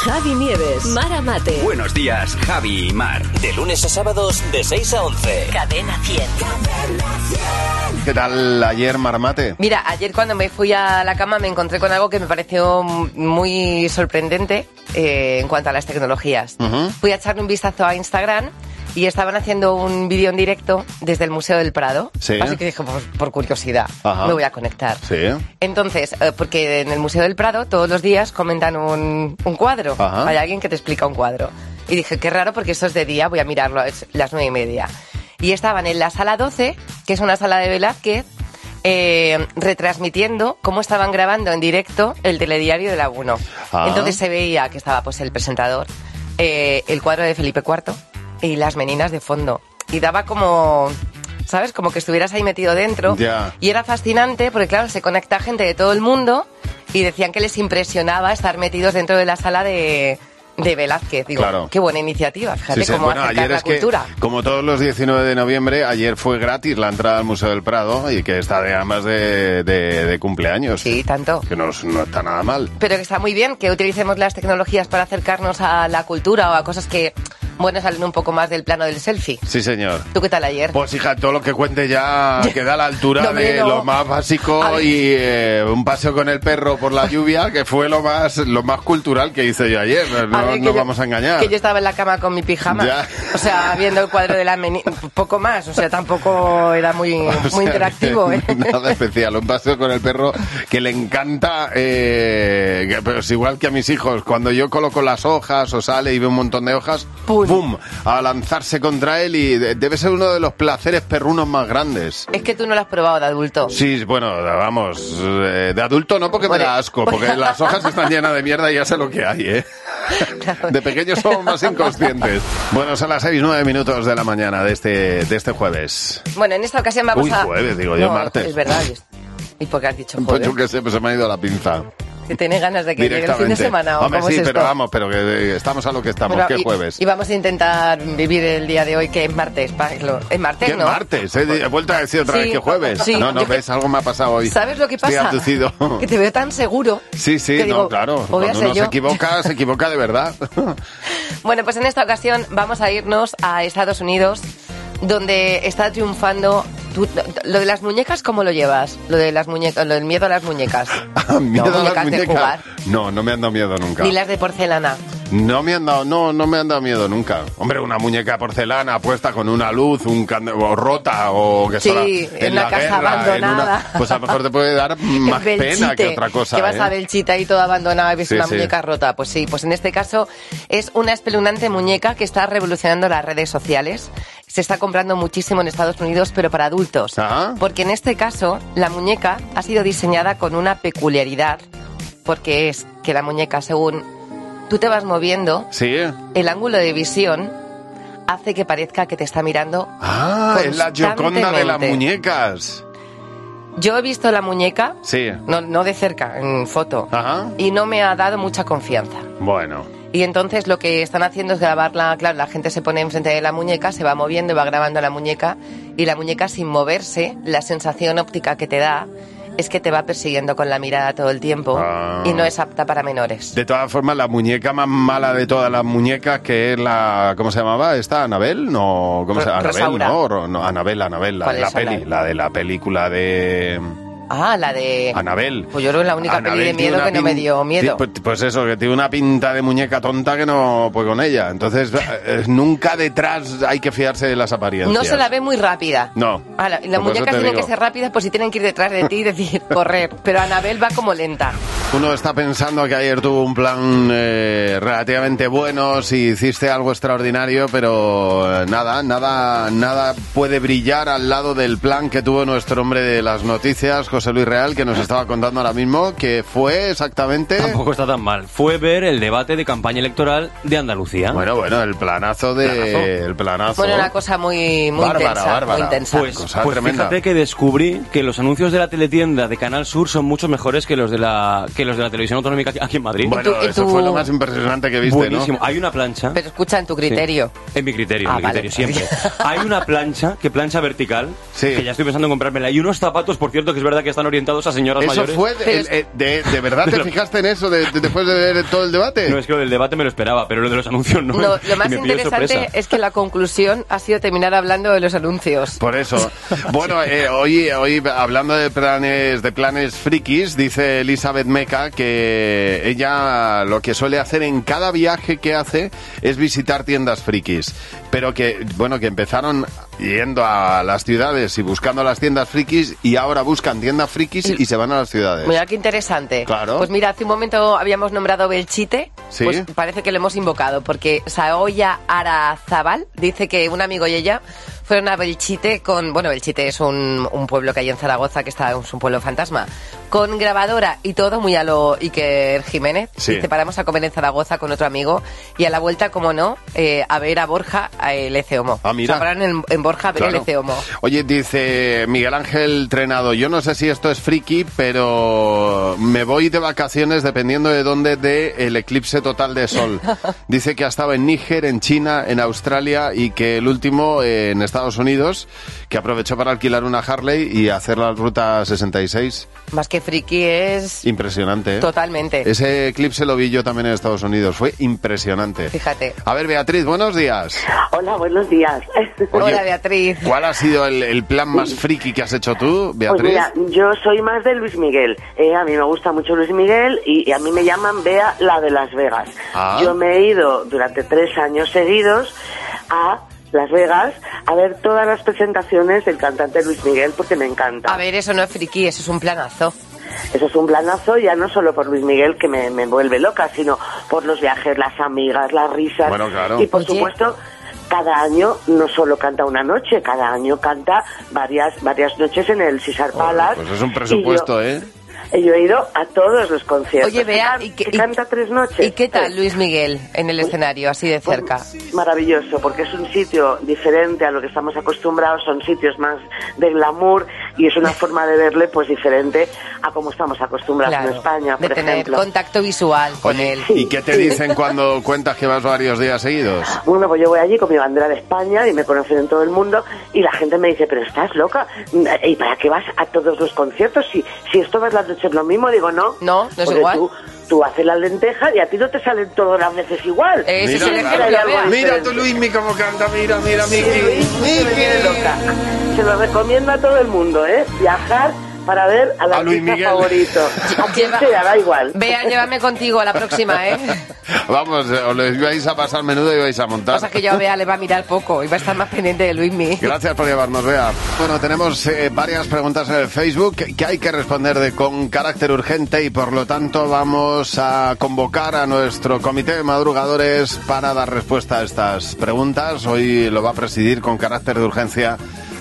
Javi Nieves, Mar Mate. Buenos días, Javi y Mar. De lunes a sábados, de 6 a 11. Cadena 100. ¿Qué tal ayer, Mar Mate? Mira, ayer cuando me fui a la cama me encontré con algo que me pareció muy sorprendente en cuanto a las tecnologías. Fui a echarle un vistazo a Instagram y estaban haciendo un vídeo en directo desde el Museo del Prado. Sí. Así que dije, pues, por curiosidad, me voy a conectar. Sí. Entonces, porque en el Museo del Prado todos los días comentan un cuadro. Ajá. Hay alguien que te explica un cuadro. Y dije, qué raro porque eso es de día, voy a mirarlo, es las 9:30. Y estaban en la sala 12, que es una sala de Velázquez, retransmitiendo cómo estaban grabando en directo el telediario de la 1. Entonces se veía que estaba pues el presentador, el cuadro de Felipe IV y las meninas de fondo. Y daba como, ¿sabes? Como que estuvieras ahí metido dentro. Ya. Y era fascinante porque, claro, se conecta gente de todo el mundo y decían que les impresionaba estar metidos dentro de la sala de Velázquez. Digo, claro. Qué buena iniciativa, fíjate Sí, cómo bueno, acercar ayer la es cultura. que, como todos los 19 de noviembre, ayer fue gratis la entrada al Museo del Prado y que está además de cumpleaños. Sí, tanto. Que no está nada mal. Pero que está muy bien que utilicemos las tecnologías para acercarnos a la cultura o a cosas que, bueno, salen un poco más del plano del selfie. Sí, señor. ¿Tú qué tal ayer? Pues hija, todo lo que cuente ya queda a la altura No, de no. lo más básico y un paseo con el perro por la lluvia, que fue lo más cultural que hice yo ayer. No nos vamos a engañar. Que yo estaba en la cama con mi pijama. Ya. O sea, viendo el cuadro de la poco más. O sea, tampoco era muy interactivo, ¿eh? Nada especial. Un paseo con el perro que le encanta, pero es igual que a mis hijos. Cuando yo coloco las hojas o sale y ve un montón de hojas, ¡pum! A lanzarse contra él y debe ser uno de los placeres perrunos más grandes. Es que tú no lo has probado de adulto. Sí, bueno, vamos, de adulto no porque me da asco, porque las hojas están llenas de mierda y ya sé lo que hay, ¿eh? Claro. De pequeños somos más inconscientes. Bueno, son las 6:09 de la mañana de este jueves. Bueno, en esta ocasión vamos a... Jueves, digo yo, No, martes. Es verdad. ¿Y por qué has dicho Pues joder? yo qué sé, pues se me ha ido la pinza. ¿Que tienes ganas de que llegue el fin de semana? ¿O Hombre, cómo sí, es esto? pero vamos, pero que estamos a lo que estamos, Bueno, que jueves. Y vamos a intentar vivir el día de hoy, que es martes, Pablo. Es martes, ¿Qué ¿no? martes? He vuelto a decir otra Sí, vez que jueves. sí, No, yo ves, algo me ha pasado hoy. ¿Sabes lo que pasa? Estoy abducido. Que te veo tan seguro. Sí, que no, digo, claro. o voy a Cuando ser uno yo. se equivoca de verdad. Bueno, pues en esta ocasión vamos a irnos a Estados Unidos, donde está triunfando... Lo de las muñecas, ¿cómo lo llevas? Lo del miedo a las muñecas. ¿Miedo a las muñecas de muñecas? jugar. No me han dado miedo nunca. Ni las de porcelana. No me han dado miedo nunca. Hombre, una muñeca de porcelana puesta con una luz, o rota, o que Sí, sola en una la casa guerra, abandonada. pues a lo mejor te puede dar más pena que otra cosa. Que vas a Belchite ahí toda abandonada y ves Sí, una sí. muñeca rota. Pues sí, pues en este caso es una espeluznante muñeca que está revolucionando las redes sociales. Se está comprando muchísimo en Estados Unidos, pero para adultos. Ajá. Porque en este caso, la muñeca ha sido diseñada con una peculiaridad, porque es que la muñeca, según tú te vas moviendo, Sí. el ángulo de visión hace que parezca que te está mirando Es la Gioconda de las constantemente. muñecas. Yo he visto la muñeca, Sí. no de cerca, en foto, Ajá. y no me ha dado mucha confianza. Bueno. Y entonces lo que están haciendo es grabarla, claro, la gente se pone enfrente de la muñeca, se va moviendo y va grabando la muñeca, y la muñeca sin moverse, la sensación óptica que te da es que te va persiguiendo con la mirada todo el tiempo y no es apta para menores. De todas formas, la muñeca más mala de todas las muñecas, que es la... ¿Cómo se llamaba esta? ¿Anabel? No, ¿cómo se llama? Anabel, Rosaura. no, Anabel, la ¿Cuál de la es peli, Anabel? la de la película de... Ah, la de... Anabel. Pues yo creo que es la única peli de miedo que no me dio miedo. Pues eso, que tiene una pinta de muñeca tonta que no puede con ella. Entonces, nunca detrás hay que fiarse de las apariencias. No se la ve muy rápida. No. La Por eso muñecas te tienen digo. que ser rápidas, pues si tienen que ir detrás de ti y decir correr. Pero Anabel va como lenta. Uno está pensando que ayer tuvo un plan relativamente bueno, si hiciste algo extraordinario, pero nada puede brillar al lado del plan que tuvo nuestro hombre de las noticias, José Luis Real, que nos estaba contando ahora mismo, que fue exactamente... Tampoco está tan mal. Fue ver el debate de campaña electoral de Andalucía. Bueno, el planazo de... El planazo. Bueno, una cosa muy Bárbara. muy intensa. Pues Cosa tremenda. fíjate que descubrí que los anuncios de la teletienda de Canal Sur son mucho mejores que los de la televisión autonómica aquí en Madrid. Bueno, ¿Y eso tú? fue lo más impresionante que viste, Buenísimo. ¿no? Hay una plancha. Pero escucha, en tu criterio. Sí. En mi criterio, Vale. siempre. Hay una plancha vertical, Sí. que ya estoy pensando en comprármela. Y unos zapatos, por cierto, que es verdad que están orientados a señoras ¿Eso mayores. fue? ¿De verdad te fijaste en eso después de ver todo el debate? No, es que lo del debate me lo esperaba, pero lo de los anuncios no. No, lo más me pilló de interesante sorpresa. es que la conclusión ha sido terminar hablando de los anuncios. Por eso. Bueno, hoy hablando de planes frikis, dice Elizabeth Meca que ella lo que suele hacer en cada viaje que hace es visitar tiendas frikis. Pero que empezaron yendo a las ciudades y buscando las tiendas frikis y ahora buscan tiendas frikis y se van a las ciudades. Mira qué interesante. Claro. Pues mira, hace un momento habíamos nombrado Belchite, Sí. Pues parece que lo hemos invocado, porque Saoya Arazabal dice que un amigo y ella fueron a Belchite Belchite es un pueblo que hay en Zaragoza, que es un pueblo fantasma, con grabadora y todo, muy a lo Iker Jiménez. Sí. Dice, paramos a comer en Zaragoza con otro amigo y a la vuelta, como no, a ver a Borja, el Ece Homo. Ah, mira. O sea, pararon en Borja a ver Claro. el Ece Homo. Oye, dice Miguel Ángel Trenado, yo no sé si esto es friki, pero me voy de vacaciones dependiendo de dónde dé el eclipse total de sol. Dice que ha estado en Níger, en China, en Australia y que el último en Estados Unidos, que aprovechó para alquilar una Harley y hacer la ruta 66. Más que friki es... Impresionante, ¿eh? Totalmente. Ese eclipse lo vi yo también en Estados Unidos, fue impresionante. Fíjate. A ver, Beatriz, buenos días. Hola, buenos días. Oye, Hola, Beatriz. ¿Cuál ha sido el plan más friki que has hecho tú, Beatriz? Pues mira, yo soy más de Luis Miguel. A mí me gusta mucho Luis Miguel y a mí me llaman Bea la de Las Vegas. Ah. Yo me he ido durante 3 años seguidos a Las Vegas a ver todas las presentaciones del cantante Luis Miguel porque me encanta. A ver, eso no es friki, eso es un planazo. Eso es un planazo, ya no solo por Luis Miguel, que me vuelve loca, sino por los viajes, las amigas, las risas. Bueno, claro. Y por Oye. supuesto, cada año no solo canta una noche, cada año canta varias noches en el Caesar Palace. Pues es un presupuesto, ¿eh? Yo he ido a todos los conciertos. Oye, Bea, que canta 3 noches. ¿Y qué tal Luis Miguel en el escenario, así de Pues, cerca? maravilloso, porque es un sitio diferente a lo que estamos acostumbrados, son sitios más de glamour y es una forma de verle pues diferente a como estamos acostumbrados en España, de por tener ejemplo. contacto visual con Oye, él. ¿y qué te dicen cuando cuentas que vas varios días seguidos? Bueno, pues yo voy allí con mi bandera de España y me conocen en todo el mundo y la gente me dice, pero estás loca, ¿y para qué vas a todos los conciertos? Si esto vas las noches lo mismo, digo, no es porque igual. Tú haces las lentejas y a ti no te salen todas las veces igual. Ese es el Mira, ejemplo, Bea. Mira tú, Luismi, cómo canta, mira, Sí, Miki. Luis, se me viene loca. Se lo recomiendo a todo el mundo, viajar para ver al A Luis artista Miguel. favorito. A quien sea, da igual. Bea, llévame contigo a la próxima, ¿eh? Vamos, os lo vais a pasar menudo y vais a montar. Pasa que yo a Bea le va a mirar poco y va a estar más pendiente de Luismi. Gracias por llevarnos, Bea. Bueno, tenemos varias preguntas en el Facebook que hay que responder con carácter urgente y por lo tanto vamos a convocar a nuestro comité de madrugadores para dar respuesta a estas preguntas. Hoy lo va a presidir con carácter de urgencia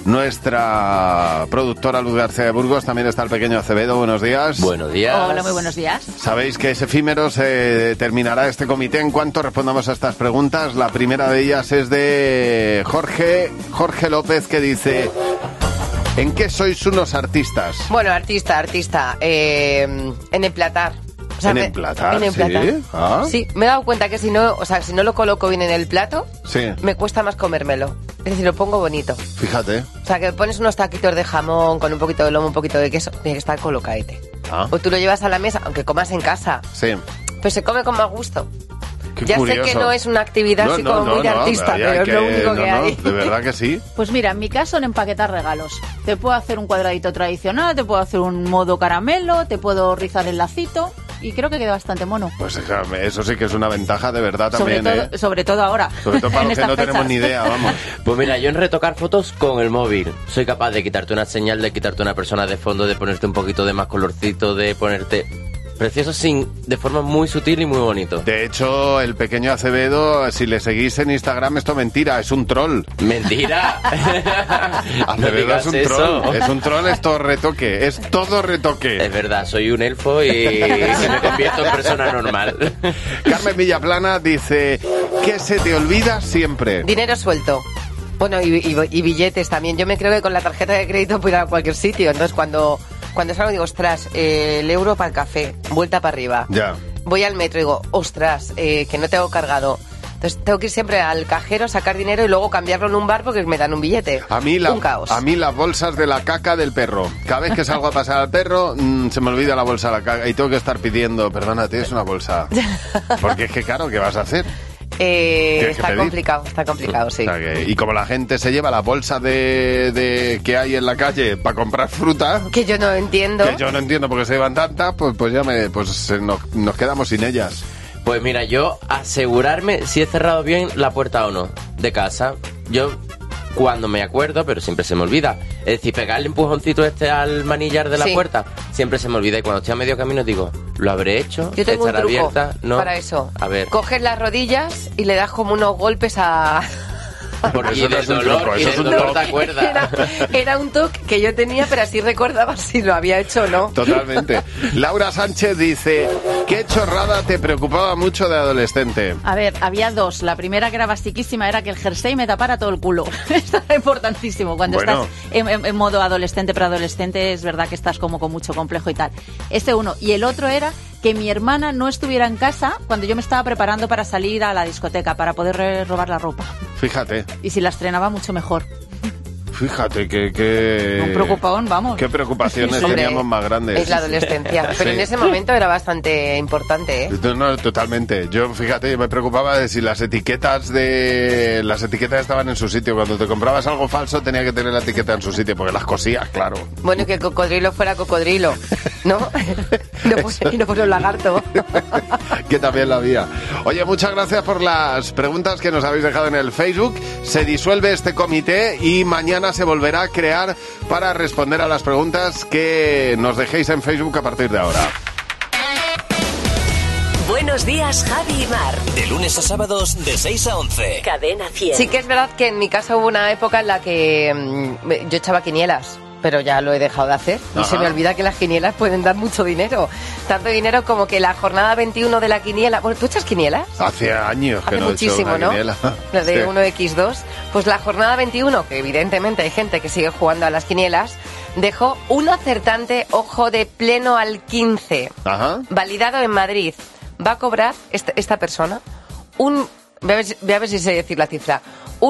nuestra productora Luz García de Burgos. También está el pequeño Acevedo. Buenos días. Buenos días. Hola, muy buenos días. Sabéis que es efímero, se terminará este comité en cuanto respondamos a estas preguntas. La primera de ellas es de Jorge López, que dice: ¿en qué sois unos artistas? Bueno, artista, en emplatar. O sea, ¿En emplatar? En emplatar. ¿Sí? Ah. Sí, me he dado cuenta que si no lo coloco bien en el plato, Sí, me cuesta más comérmelo. Es decir, lo pongo bonito. fíjate. O sea, que pones unos taquitos de jamón con un poquito de lomo, un poquito de queso, tiene que estar colocadete. Ah. O tú lo llevas a la mesa, aunque comas en casa, Sí. pues se come con más gusto. Qué Ya curioso. sé que no es una actividad así como muy de artista, hay pero es lo único que hay. De verdad que sí. Pues mira, en mi caso en empaquetar regalos. Te puedo hacer un cuadradito tradicional, te puedo hacer un modo caramelo, te puedo rizar el lacito y creo que queda bastante mono. Pues eso sí que es una ventaja de verdad también, Sobre todo ahora. Sobre todo para en los que estas no tenemos fechas. ni idea, vamos. Pues mira, yo en retocar fotos con el móvil soy capaz de quitarte una señal, de quitarte una persona de fondo, de ponerte un poquito de más colorcito, de ponerte precioso de forma muy sutil y muy bonito. De hecho, el pequeño Acevedo, si le seguís en Instagram, esto mentira, es un troll. ¡Mentira! No Acevedo digas es un eso. troll, es un troll, es todo retoque, es todo retoque. Es verdad, soy un elfo y me convierto en persona normal. Carmen Villaplana dice: ¿qué se te olvida siempre? Dinero suelto. Bueno, y billetes también. Yo me creo que con la tarjeta de crédito puedo ir a cualquier sitio. Entonces, cuando salgo digo, ostras, el euro para el café, vuelta para arriba. Ya. Voy al metro y digo, ostras, que no tengo cargado. Entonces tengo que ir siempre al cajero, sacar dinero y luego cambiarlo en un bar porque me dan un billete. Un caos. A mí las bolsas de la caca del perro. Cada vez que salgo a pasar al perro, se me olvida la bolsa de la caca y tengo que estar pidiendo, perdona, ¿tienes una bolsa? Porque es que, claro, ¿qué vas a hacer? Está complicado, sí. O sea y como la gente se lleva la bolsa de que hay en la calle para comprar fruta... Que yo no entiendo. Porque se llevan tantas, pues nos quedamos sin ellas. Pues mira, yo asegurarme si he cerrado bien la puerta o no de casa. Yo cuando me acuerdo, pero siempre se me olvida. Es decir, pegarle empujoncito al manillar de la puerta, siempre se me olvida. Y cuando estoy a medio camino digo, ¿lo habré hecho? Yo tengo un truco abierta? No. para eso. A ver. Coges las rodillas y le das como unos golpes a... Y del dolor te acuerdas. Era un toque que yo tenía, pero así recordaba si lo había hecho o no. Totalmente. Laura Sánchez dice, ¿qué chorrada te preocupaba mucho de adolescente? A ver, había dos. La primera, que era basiquísima, era que el jersey me tapara todo el culo. Esto era importantísimo. Cuando estás en modo adolescente, preadolescente, es verdad que estás como con mucho complejo y tal. Ese uno. Y el otro era que mi hermana no estuviera en casa cuando yo me estaba preparando para salir a la discoteca, para poder robar la ropa. Fíjate. Y si la estrenaba, mucho mejor. Fíjate que... Un preocupón, vamos. Qué preocupaciones teníamos más grandes. Es la adolescencia. Pero en ese momento era bastante importante, ¿eh? No, totalmente. Yo, fíjate, me preocupaba de si las etiquetas estaban en su sitro. Cuando te comprabas algo falso tenía que tener la etiqueta en su sitio, porque las cosías, claro. Bueno, que el cocodrilo fuera cocodrilo, ¿no? Y no fuera un lagarto. Que también la había. Oye, muchas gracias por las preguntas que nos habéis dejado en el Facebook. Se disuelve este comité y mañana se volverá a crear para responder a las preguntas que nos dejéis en Facebook a partir de ahora. Buenos días, Javi y Mar. De lunes a sábados de 6 a 11. Cadena 100. Sí que es verdad que en mi casa hubo una época en la que yo echaba quinielas, pero ya lo he dejado de hacer. Y se me olvida que las quinielas pueden dar mucho dinero. Tanto dinero como que la jornada 21 de la quiniela... Bueno, ¿tú echas quinielas? Hace años que Hace no muchísimo, he hecho una quiniela. Lo de 1x2. Pues la jornada 21, que evidentemente hay gente que sigue jugando a las quinielas, dejó un acertante, ojo, de pleno al 15. Ajá. Validado en Madrid. Va a cobrar esta persona voy a ver si sé decir la cifra,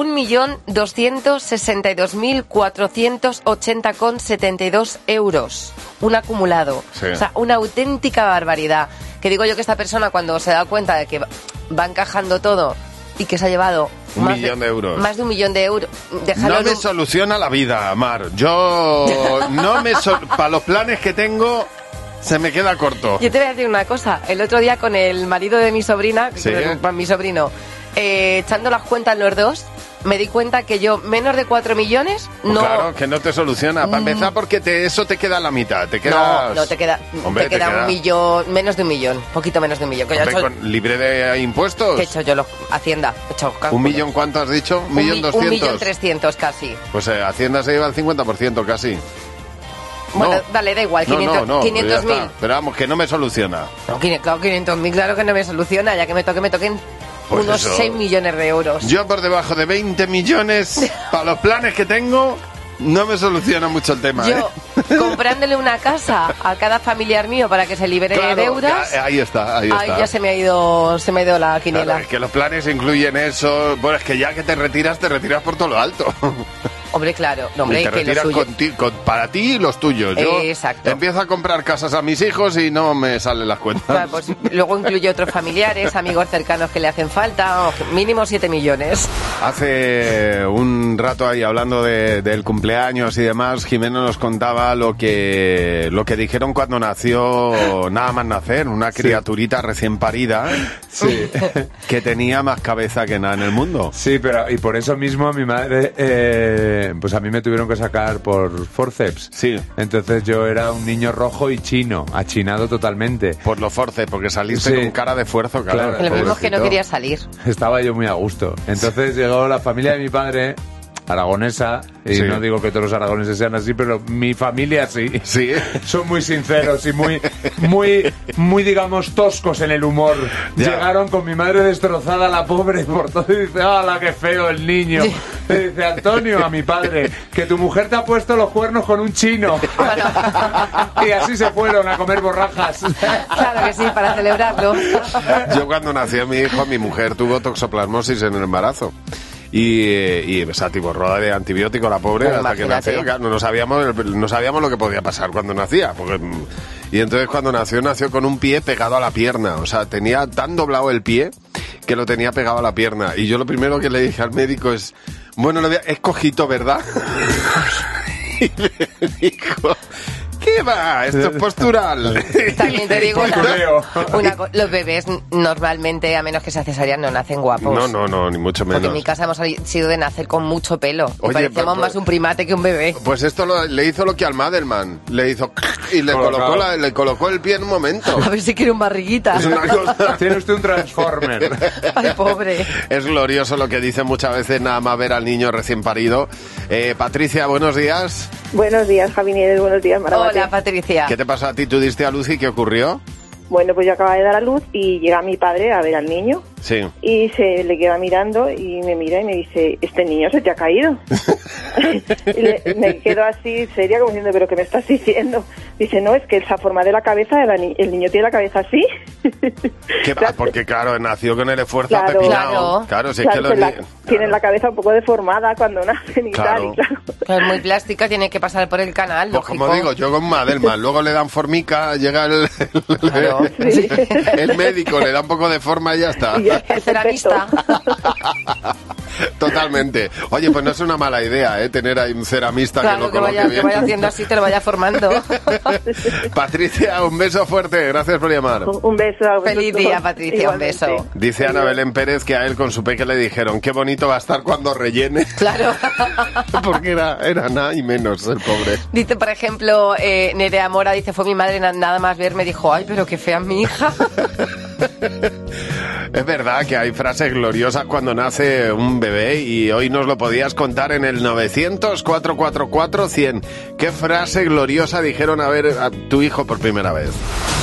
1.262.480,72 euros. Un acumulado. Sí. O sea, una auténtica barbaridad. Que digo yo que esta persona, cuando se da cuenta de que va encajando todo y que se ha llevado un millón de euros. Más de 1 millón de euros. No me soluciona la vida, Mar. Yo no me... para los planes que tengo... Se me queda corto. Yo te voy a decir una cosa. El otro día con el marido de mi sobrina, mi sobrino, echando las cuentas los dos, me di cuenta que yo menos de 4 millones no... Claro, que no te soluciona. Para empezar, porque eso te queda a la mitad. No, te queda 1 millón, menos de 1 millón, poquito menos de 1 millón. Hombre, ¿libre de impuestos? ¿Qué he hecho yo? Hacienda. He hecho cálculos. ¿1 millón cuánto has dicho? ¿1 millón 200? 1.300.000 casi. Pues Hacienda se lleva el 50% casi. Bueno, dale, da igual, 500.000. Pero vamos, que no me soluciona. No, claro, 500.000, claro que no me soluciona, ya que me toquen pues unos 6 millones de euros. Yo por debajo de 20 millones, para los planes que tengo, no me soluciona mucho el tema. Yo, comprándole una casa a cada familiar mío para que se libere de deudas... Ahí está. Ahí ya se me ha ido la quiniela. Claro, es que los planes incluyen eso. Bueno, es que ya que te retiras por todo lo alto. Hombre, claro. No, hombre, y te retiras para ti y los tuyos. Yo empiezo a comprar casas a mis hijos y no me salen las cuentas. Claro, pues luego incluye otros familiares, amigos cercanos que le hacen falta, mínimo 7 millones. Hace un rato ahí hablando del cumpleaños y demás, Jimeno nos contaba lo que dijeron cuando nació, nada más nacer, una criaturita recién parida, que tenía más cabeza que nada en el mundo. Sí, y por eso mismo a mi madre... pues a mí me tuvieron que sacar por forceps. Sí. Entonces yo era un niño rojo y chino, achinado totalmente. Por los forceps, porque saliste con cara de esfuerzo, claro. Lo mismo es que no quería salir. Estaba yo muy a gusto. Entonces llegó la familia de mi padre aragonesa, y Sí. no digo que todos los aragoneses sean así, pero mi familia sí. Sí. Son muy sinceros y muy, digamos, toscos en el humor. Ya. Llegaron con mi madre destrozada, la pobre, por todo, y dice, ¡hala, qué feo el niño! Le dice, Antonio, a mi padre, que tu mujer te ha puesto los cuernos con un chino. Y así se fueron a comer borrajas. Claro que sí, para celebrarlo. Yo cuando nació mi hijo, mi mujer tuvo toxoplasmosis en el embarazo. Y se atiborró de antibiótico la pobre Pues hasta que imagínate. nació. Claro, no sabíamos lo que podía pasar cuando nacía. Y entonces cuando nació con un pie pegado a la pierna. O sea, tenía tan doblado el pie que lo tenía pegado a la pierna. Y yo lo primero que le dije al médico es, bueno, es cojito, ¿verdad? Y me dijo, ¿qué va? Esto es postural. También te digo los bebés normalmente, a menos que sea cesárea, no nacen guapos. No, ni mucho menos. Porque en mi casa hemos sido de nacer con mucho pelo. Y Oye, parecemos más un primate que un bebé. Pues esto le hizo lo que al Madelman. Le hizo y le colocó el pie en un momento. A ver si quiere un barriguita. Es una cosa. Tiene usted un Transformer. Ay, pobre. Es glorioso lo que dicen muchas veces nada más ver al niño recién parido. Patricia, buenos días. Buenos días, Javi Nieves, buenos días, Maramate. Hola, Patricia. ¿Qué te pasó a ti? ¿Tú diste a luz y qué ocurrió? Bueno, pues yo acababa de dar a luz y llega mi padre a ver al niño Sí. y se le queda mirando y me mira y me dice, ¿este niño se te ha caído? Y me quedo así seria como diciendo, ¿pero qué me estás diciendo? Dice, no, es que esa forma de la cabeza, el niño tiene la cabeza así. Porque claro, nació con el esfuerzo Claro. apepinado. Claro, si es que tienen la cabeza un poco deformada cuando nacen y Claro. tal. Y claro. Es muy plástica, tiene que pasar por el canal, Pues lógico. como digo, yo con Madelman, luego le dan formica, llega el médico, le da un poco de forma y ya está. Y ya, El ceramista. Totalmente. Oye, pues no es una mala idea, tener ahí un ceramista que Claro, lo que coloque vaya bien. haciendo así, te lo vaya formando. Patricia, un beso fuerte, gracias por llamar. Un beso. A vosotros. Feliz día, Patricia, Igualmente. un beso. Dice Ana Belén Pérez que a él con su peque le dijeron, qué bonito va a estar cuando rellene. Claro. Porque era nada y menos el pobre. Dice, por ejemplo, Nerea Mora, dice, fue mi madre nada más ver, me dijo, ay, pero qué fea es mi hija. Es verdad que hay frases gloriosas cuando nace un bebé y hoy nos lo podías contar en el 900-444-100. ¿Qué frase gloriosa dijeron a ver a tu hijo por primera vez?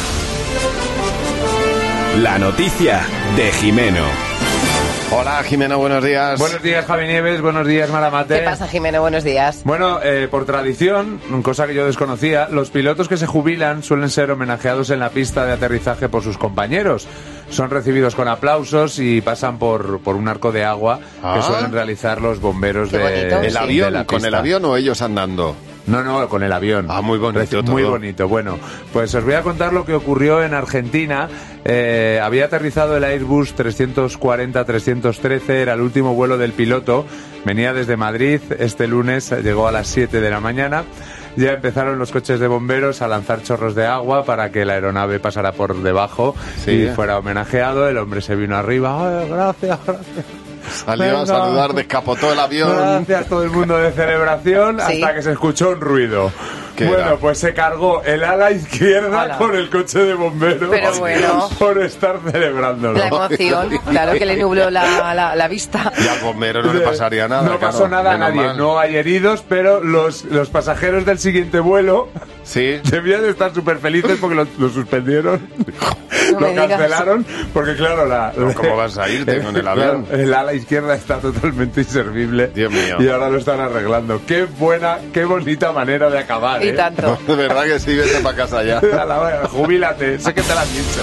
La noticia de Jimeno. Hola, Jimeno, buenos días. Buenos días, Javi Nieves, buenos días, Maramate. ¿Qué pasa, Jimeno? Buenos días. Bueno, por tradición, cosa que yo desconocía, los pilotos que se jubilan suelen ser homenajeados en la pista de aterrizaje por sus compañeros. Son recibidos con aplausos y pasan por un arco de agua que suelen realizar los bomberos Qué bonito, ¿El sí. avión? de la ¿Con el pista. avión o ellos andando? No, con el avión. Ah, muy bonito Muy todo. bonito. Bueno, pues os voy a contar lo que ocurrió en Argentina. Había aterrizado el Airbus 340-313, era el último vuelo del piloto. Venía desde Madrid, este lunes llegó a las 7 de la mañana. Ya empezaron los coches de bomberos a lanzar chorros de agua para que la aeronave pasara por debajo y fuera homenajeado. El hombre se vino arriba. ¡Ay, gracias! Salió Venga. a saludar, descapotó el avión. Gracias, todo el mundo de celebración, Sí. hasta que se escuchó un ruido. ¿Qué Bueno, era? pues se cargó el ala izquierda Ala. con el coche de bomberos. Pero bueno. Por estar celebrándolo. La emoción, claro que le nubló la vista. Y al bombero no le pasaría nada. No claro, pasó nada a menos nadie, mal. no hay heridos, pero los pasajeros del siguiente vuelo Sí. debían de estar súper felices porque lo suspendieron. No me Lo digas. cancelaron porque, claro, No, ¿cómo vas a irte con el avión? Claro, el ala izquierda está totalmente inservible. Dios mío. Y ahora lo están arreglando. Qué bonita manera de acabar, Y ¿eh? tanto. De verdad que sí, vete para casa ya. Vaya, jubílate, sé que te lo han dicho.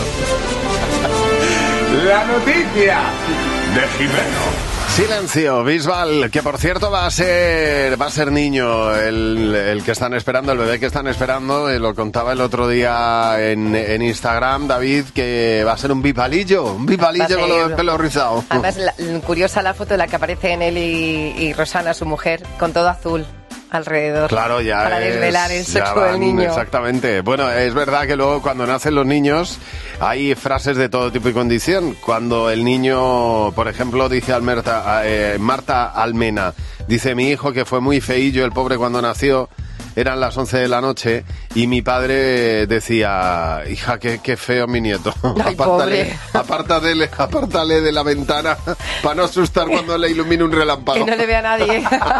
La noticia de Jimeno. Silencio, Bisbal, que por cierto va a ser niño el que están esperando, el bebé que están esperando, lo contaba el otro día en Instagram, David, que va a ser un bisbalillo Va a ser- con los pelos rizados. Además, curiosa la foto en la que aparecen él y Rosana, su mujer, con todo azul alrededor. Claro, ya para es- desvelar el ya sexo van, del niño. Exactamente. Bueno, es verdad que luego cuando nacen los niños hay frases de todo tipo y condición. Cuando el niño, por ejemplo, dice Marta Almena, dice, mi hijo que fue muy feillo, el pobre cuando nació, eran las 11 de la noche y mi padre decía, hija, qué feo mi nieto. Ay, pobre. Apártale de la ventana para no asustar cuando le ilumine un relámpago. Que no le vea a nadie.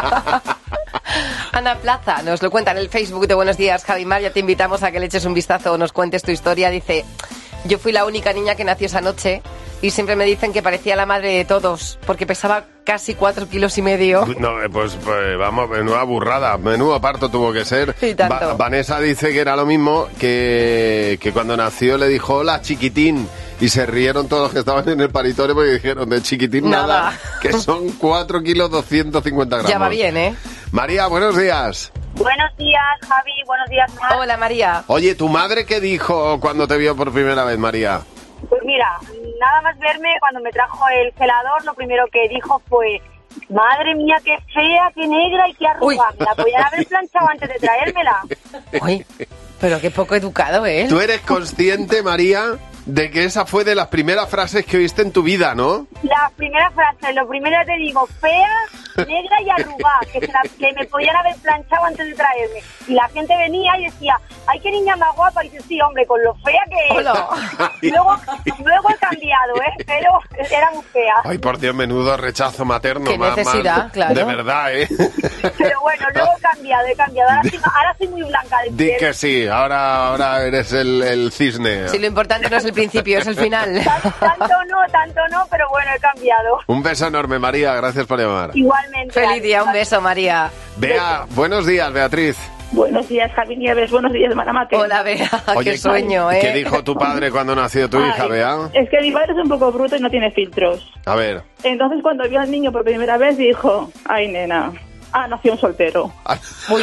Ana Plaza nos lo cuenta en el Facebook de Buenos Días, Javi Mar. Ya te invitamos a que le eches un vistazo o nos cuentes tu historia. Dice, yo fui la única niña que nació esa noche y siempre me dicen que parecía la madre de todos porque pesaba casi 4,5 kilos. No, pues vamos, menuda burrada, menudo parto tuvo que ser. Y tanto. Vanessa dice que era lo mismo, que cuando nació le dijo, hola, chiquitín. Y se rieron todos los que estaban en el paritorio porque dijeron, de chiquitín nada, que son 4 kilos 250 gramos. Ya va bien, ¿eh? María, buenos días. Buenos días, Javi, buenos días, Mar. Hola, María. Oye, ¿tu madre qué dijo cuando te vio por primera vez, María? Pues mira, nada más verme, cuando me trajo el celador, lo primero que dijo fue, madre mía, qué fea, qué negra y qué arrugada. Me la podían haber planchado antes de traérmela. Uy, pero qué poco educado, ¿eh? ¿Tú eres consciente, María, de que esa fue de las primeras frases que oíste en tu vida, no? La primera frase, lo primero que te digo, fea, negra y arrugada, que me podían haber planchado antes de traerme. Y la gente venía y decía, ay, qué niña más guapa. Y dice, sí, hombre, con lo fea que es. Luego he cambiado, pero era muy fea. Ay, por Dios, menudo rechazo materno. Qué necesidad, claro. De verdad, Pero bueno, luego he cambiado. Ahora soy muy blanca de piel. Di que sí, ahora eres el cisne. Sí, lo importante no es el principio, es el final. Tanto no, pero bueno, he cambiado. Un beso enorme, María, gracias por llamar. Igualmente. Feliz día, un beso, María. Bea, buenos días, Beatriz. Buenos días, Javi Nieves. Buenos días, Maramate. Hola, Bea. Oye, qué sueño, ¿eh? ¿Qué dijo tu padre cuando nació tu hija, Bea? Es que mi padre es un poco bruto y no tiene filtros. A ver. Entonces, cuando vio al niño por primera vez, dijo, ay, nena, nació un soltero. Uy.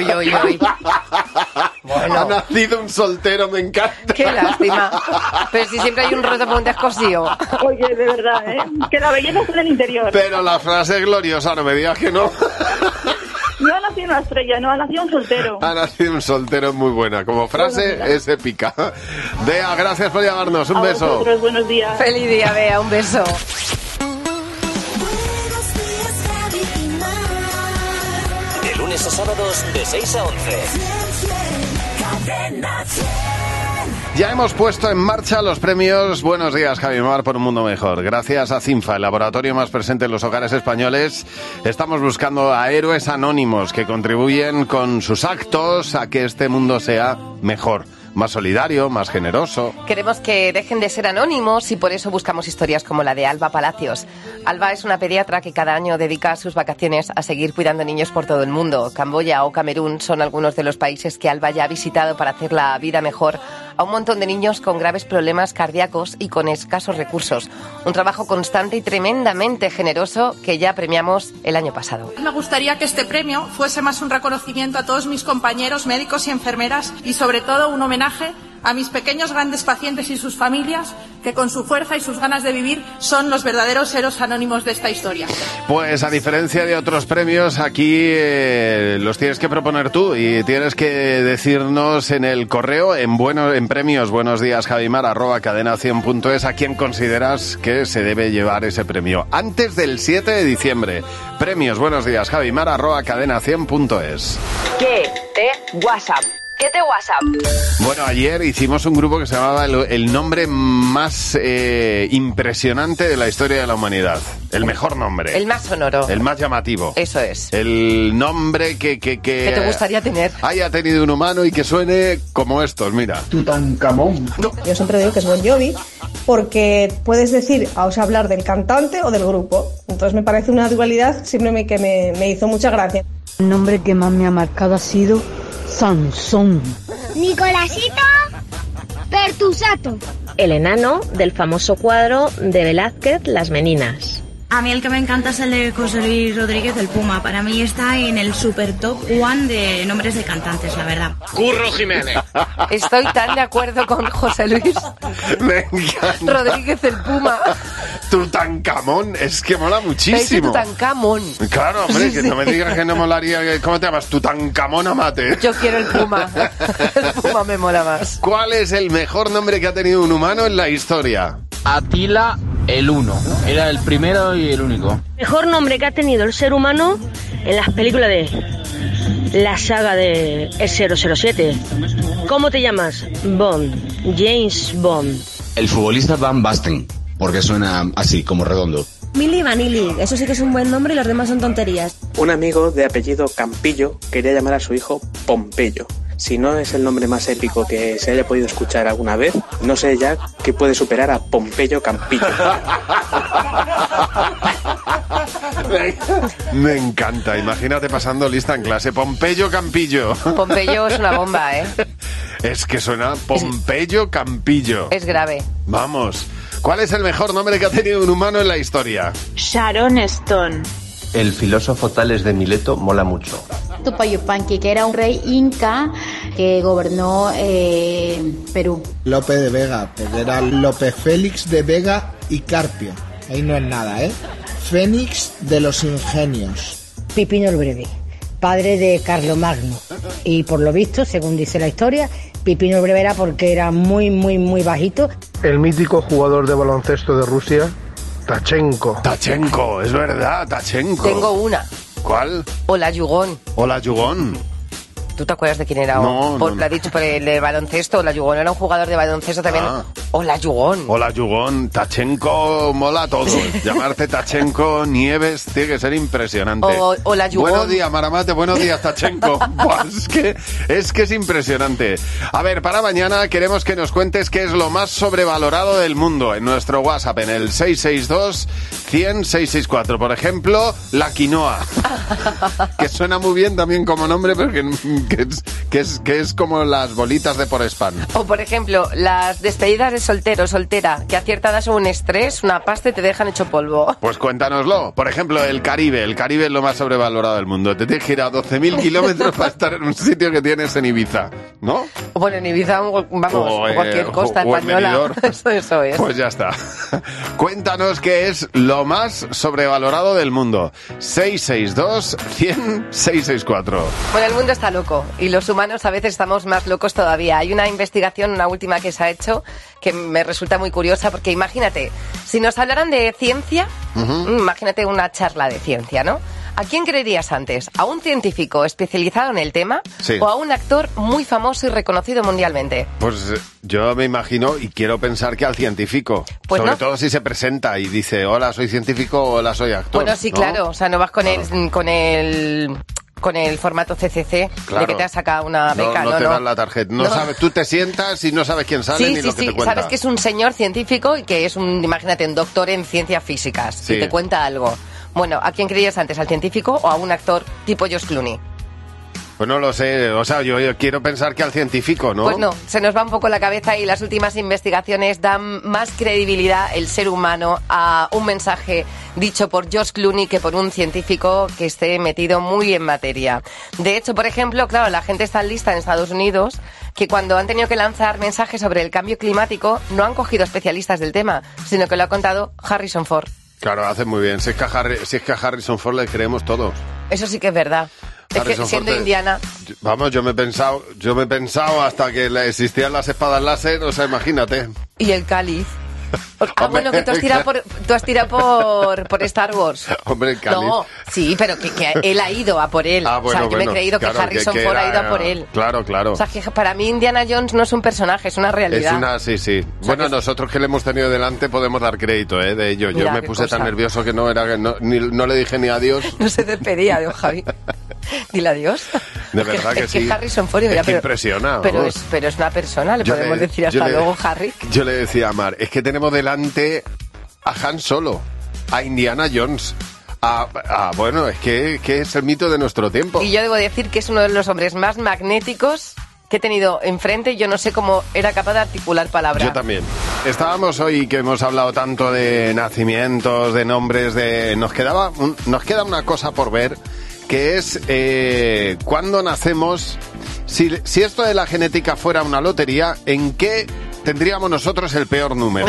Bueno. Ha nacido un soltero, me encanta. Qué lástima. Pero si siempre hay un roto por un descosío. Oye, de verdad, que la belleza está en el interior. Pero la frase es gloriosa, no me digas que no. No ha nacido una estrella, no, ha nacido un soltero. Ha nacido un soltero, muy buena. Como frase es épica. Bea, gracias por llamarnos. Un beso. Vosotros, buenos días. Feliz día, Bea. Un beso. De lunes a sábados de 6 a 11. Ya hemos puesto en marcha los premios Buenos Días, Javi Mar, por un mundo mejor. Gracias a CINFA, el laboratorio más presente en los hogares españoles, estamos buscando a héroes anónimos que contribuyen con sus actos a que este mundo sea mejor. Más solidario, más generoso. Queremos que dejen de ser anónimos y por eso buscamos historias como la de Alba Palacios. Alba es una pediatra que cada año dedica sus vacaciones a seguir cuidando niños por todo el mundo. Camboya o Camerún son algunos de los países que Alba ya ha visitado para hacer la vida mejor a un montón de niños con graves problemas cardíacos y con escasos recursos. Un trabajo constante y tremendamente generoso que ya premiamos el año pasado. Me gustaría que este premio fuese más un reconocimiento a todos mis compañeros médicos y enfermeras y sobre todo un homenaje a mis pequeños grandes pacientes y sus familias que con su fuerza y sus ganas de vivir son los verdaderos héroes anónimos de esta historia. Pues a diferencia de otros premios, aquí los tienes que proponer tú y tienes que decirnos en el correo en premios buenosdíasjavimar@cadena100.es a quién consideras que se debe llevar ese premio antes del 7 de diciembre. Premios buenosdíasjavimar@cadena100.es. ¿Qué te WhatsApp? ¿Qué te WhatsApp? Bueno, ayer hicimos un grupo que se llamaba el nombre más impresionante de la historia de la humanidad. El mejor nombre. El más sonoro. El más llamativo. Eso es. El nombre que te gustaría tener. Haya tenido un humano y que suene como estos, mira. Tutankamón. Yo siempre digo que es Bon Jovi porque puedes decir, hablar del cantante o del grupo. Entonces me parece una dualidad siempre que me hizo mucha gracia. El nombre que más me ha marcado ha sido Sansón. Nicolásito Pertusato. El enano del famoso cuadro de Velázquez, Las Meninas. A mí el que me encanta es el de José Luis Rodríguez, el Puma. Para mí está en el super top one de nombres de cantantes, la verdad. Curro Jiménez. Estoy tan de acuerdo con José Luis Me encanta. Rodríguez, el Puma. Tutankamón, es que mola muchísimo. Tutankamón. Claro, hombre, que no me digas que no molaría. ¿Cómo te llamas? Tutankamón Amate. Yo quiero el Puma. El Puma me mola más. ¿Cuál es el mejor nombre que ha tenido un humano en la historia? Atila el Uno. Era el primero y el único. Mejor nombre que ha tenido el ser humano en las películas de la saga de 007. ¿Cómo te llamas? Bond. James Bond. El futbolista Van Basten, porque suena así, como redondo. Milli Vanilli, eso sí que es un buen nombre y los demás son tonterías. Un amigo de apellido Campillo quería llamar a su hijo Pompeyo. Si no es el nombre más épico que se haya podido escuchar alguna vez, no sé ya qué puede superar a Pompeyo Campillo. Me encanta, imagínate pasando lista en clase. Pompeyo Campillo. Pompeyo es una bomba, ¿eh? Es que suena Pompeyo Campillo. Es grave. Vamos. ¿Cuál es el mejor nombre que ha tenido un humano en la historia? Sharon Stone. El filósofo Tales de Mileto mola mucho. Tupayupanqui, que era un rey inca que gobernó Perú. Lope de Vega, pero era Lope Félix de Vega y Carpio. Ahí no es nada, ¿eh? Fénix de los Ingenios. Pipino el Breve, padre de Carlomagno. Y por lo visto, según dice la historia, Pipino el Breve era porque era muy, muy, muy bajito. El mítico jugador de baloncesto de Rusia, Tachenko. Tachenko, es verdad, Tachenko. Tengo una. ¿Cuál? Olayugón. Olayugón. ¿Tú te acuerdas de quién era? No, Lo ha dicho por el de baloncesto. Olayugón era un jugador de baloncesto también. Olayugón. Olayugón. Tachenko mola todo. Llamarte Tachenko Nieves tiene que ser impresionante. Olayugón. Buenos días, Maramate. Buenos días, Tachenko. Buah, es que es impresionante. A ver, para mañana queremos que nos cuentes qué es lo más sobrevalorado del mundo en nuestro WhatsApp, en el 662-100-664. Por ejemplo, la quinoa. Que suena muy bien también como nombre, pero que es como las bolitas de por spam. O por ejemplo, las despedidas de soltero, soltera, que a cierta edad son un estrés, una pasta y te dejan hecho polvo. Pues cuéntanoslo. Por ejemplo, el Caribe. El Caribe es lo más sobrevalorado del mundo. Te tienes que ir a 12.000 kilómetros para estar en un sitio que tienes en Ibiza, ¿no? Bueno, en Ibiza, vamos, cualquier costa española. Eso es. Pues ya está. Cuéntanos qué es lo más sobrevalorado del mundo. 662-100-664. Bueno, el mundo está loco y los humanos a veces estamos más locos todavía. Hay una investigación, una última que se ha hecho, que me resulta muy curiosa porque imagínate, si nos hablaran de ciencia, imagínate una charla de ciencia, ¿no? ¿A quién creerías antes? ¿A un científico especializado en el tema? Sí. ¿O a un actor muy famoso y reconocido mundialmente? Pues yo me imagino y quiero pensar que al científico. Pues sobre no. todo si se presenta y dice, hola, soy científico, hola, soy actor. Bueno, sí, ¿no? Claro, o sea, no vas con el formato CCC, claro, de que te has sacado una beca. No te dan la tarjeta. No sabes, tú te sientas y no sabes quién sale ni lo que te cuenta. Sabes que es un señor científico y que es imagínate, un doctor en ciencias físicas, y te cuenta algo. Bueno, ¿a quién creías antes? ¿Al científico o a un actor tipo George Clooney? Pues no lo sé, o sea, yo quiero pensar que al científico, ¿no? Pues no, se nos va un poco la cabeza y las últimas investigaciones dan más credibilidad el ser humano a un mensaje dicho por George Clooney que por un científico que esté metido muy en materia. De hecho, por ejemplo, claro, la gente está lista en Estados Unidos que cuando han tenido que lanzar mensajes sobre el cambio climático no han cogido especialistas del tema, sino que lo ha contado Harrison Ford. Claro, hace muy bien. Si es que a Harrison Ford le creemos todos. Eso sí que es verdad. Harrison es que siendo Ford, Indiana... Vamos, yo me he pensado hasta que existían las espadas láser, o sea, imagínate. Y el cáliz. Bueno, que tú has tirado por Star Wars. Hombre, el cáliz. No, sí, pero que él ha ido a por él. Bueno, o sea, yo me he creído que Harrison Ford ha ido a por él. Claro. O sea, que para mí Indiana Jones no es un personaje, es una realidad. Sí. O sea, bueno, nosotros que le hemos tenido delante podemos dar crédito de ello. Yo me puse tan nervioso que no le dije ni adiós. No se despedía, don Javi. Dile adiós. De verdad que sí. Es que Harrison Ford es que impresiona. Pero es una persona, le podemos decir hasta luego, Harry. Yo le decía a Mar, es que tenemos delante a Han Solo, a Indiana Jones, bueno, es que es el mito de nuestro tiempo. Y yo debo decir que es uno de los hombres más magnéticos que he tenido enfrente. Yo no sé cómo era capaz de articular palabras. Yo también. Estábamos hoy que hemos hablado tanto de nacimientos, de nombres, nos queda una cosa por ver, que es cuándo nacemos. Si esto de la genética fuera una lotería, ¿en qué tendríamos nosotros el peor número?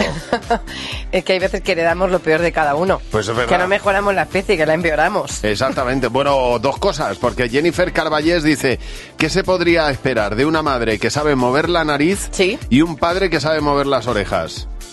Es que hay veces que heredamos lo peor de cada uno. Pues es verdad. Que no mejoramos la especie, que la empeoramos. Exactamente. Bueno, dos cosas, porque Jennifer Carballés dice, ¿qué se podría esperar de una madre que sabe mover la nariz y un padre que sabe mover las orejas?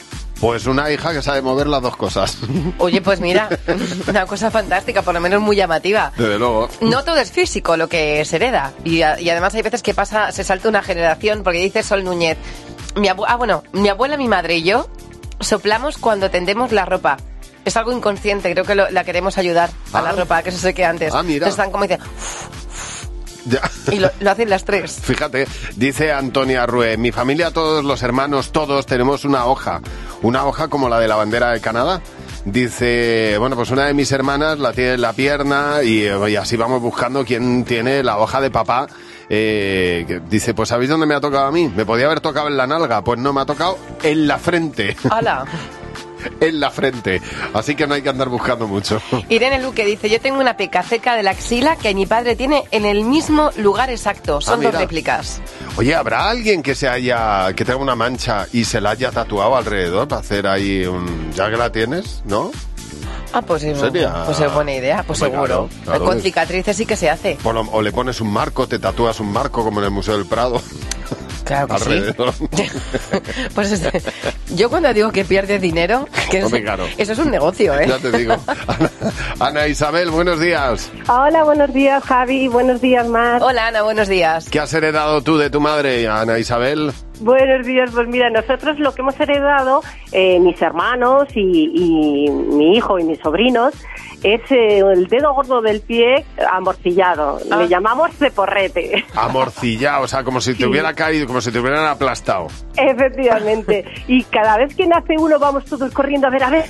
Pues una hija que sabe mover las dos cosas. Oye, pues mira, una cosa fantástica, por lo menos muy llamativa. Desde luego. No todo es físico lo que se hereda. Y además hay veces que se salta una generación, porque dice Sol Núñez, mi abuela, mi madre y yo soplamos cuando tendemos la ropa. Es algo inconsciente, creo que la queremos ayudar a la ropa, que se seque antes. Mira. Entonces están como dicen... Ya. Y lo hacen las tres. Fíjate, dice Antonia Rue, mi familia, todos los hermanos, todos tenemos una hoja como la de la bandera de Canadá. Dice, bueno, pues una de mis hermanas la tiene en la pierna y así vamos buscando quién tiene la hoja de papá. Que dice, pues ¿sabéis dónde me ha tocado a mí? Me podía haber tocado en la nalga, pues no, me ha tocado en la frente. ¡Hala! En la frente, así que no hay que andar buscando mucho. Irene Luque dice, yo tengo una peca cerca de la axila que mi padre tiene en el mismo lugar exacto, son dos réplicas. Oye, ¿habrá alguien que tenga una mancha y se la haya tatuado alrededor para hacer ahí ya que la tienes, ¿no? Pues es buena idea, pues seguro. Claro, con cicatrices sí que se hace. O le pones un marco, te tatúas un marco como en el Museo del Prado. Claro que alrededor. Sí. Pues yo cuando digo que pierdes dinero, claro. Eso es un negocio, ¿eh? Ya te digo. Ana Isabel, buenos días. Hola, buenos días, Javi. Buenos días, Mar. Hola, Ana, buenos días. ¿Qué has heredado tú de tu madre, Ana Isabel? Buenos días, pues mira, nosotros lo que hemos heredado, mis hermanos y mi hijo y mis sobrinos, es el dedo gordo del pie amorcillado. Le llamamos ceporrete. Amorcillado, o sea, como si te hubiera caído, como si te hubieran aplastado. Efectivamente. Y cada vez que nace uno vamos todos corriendo a ver, ha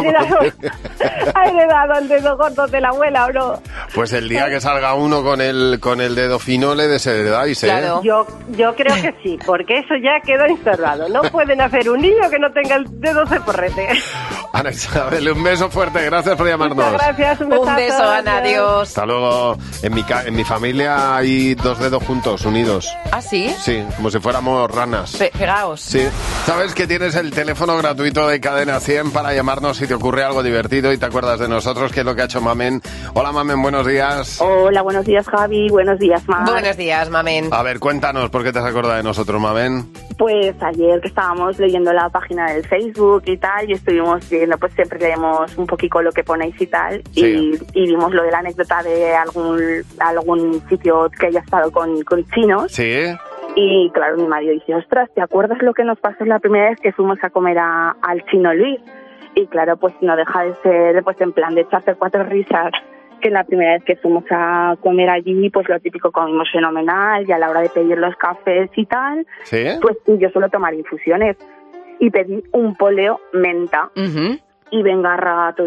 heredado el dedo gordo de la abuela o no. Pues el día que salga uno con el dedo fino le desheredáis, ¿eh? Claro. Yo creo que sí, porque eso ya quedó instaurado. No pueden hacer un niño que no tenga el dedo ceporrete. Ana Isabel, un beso fuerte, gracias por llamarnos. Muchas gracias, un beso, Ana, adiós. Hasta luego. En mi familia hay dos dedos juntos, unidos. ¿Ah, sí? Sí, como si fuéramos ranas. Pegaos. Sí. ¿Sabes que tienes el teléfono gratuito de Cadena 100 para llamarnos si te ocurre algo divertido y te acuerdas de nosotros, que es lo que ha hecho Mamen? Hola, Mamen, buenos días. Hola, buenos días, Javi. Buenos días, Mar. Buenos días, Mamen. A ver, cuéntanos, ¿por qué te has acordado de nosotros, Mamen? Pues ayer que estábamos leyendo la página del Facebook y tal, y estuvimos viendo, pues siempre leemos un poquito lo que ponéis y tal, sí. y vimos lo de la anécdota de algún sitio que haya estado con chinos. Sí. Y claro, mi marido dice, ostras, ¿te acuerdas lo que nos pasó la primera vez que fuimos a comer al Chino Luis? Y claro, pues no deja de ser, pues en plan de echarse cuatro risas, que la primera vez que fuimos a comer allí, pues lo típico, comimos fenomenal, y a la hora de pedir los cafés y tal, ¿sí? Pues yo suelo tomar infusiones, y pedí un poleo menta, y venga rato,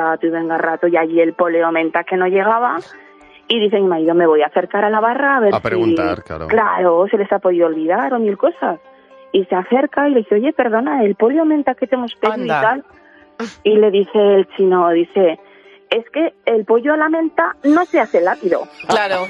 y allí el poleo menta que no llegaba, y dice mi marido, me voy a acercar a la barra a ver a preguntar, claro. Claro, se les ha podido olvidar o mil cosas. Y se acerca y le dice, oye, perdona, el poleo menta que te hemos pedido y tal. Y le dice el chino, dice, es que el pollo a la menta no se hace lápido. Claro.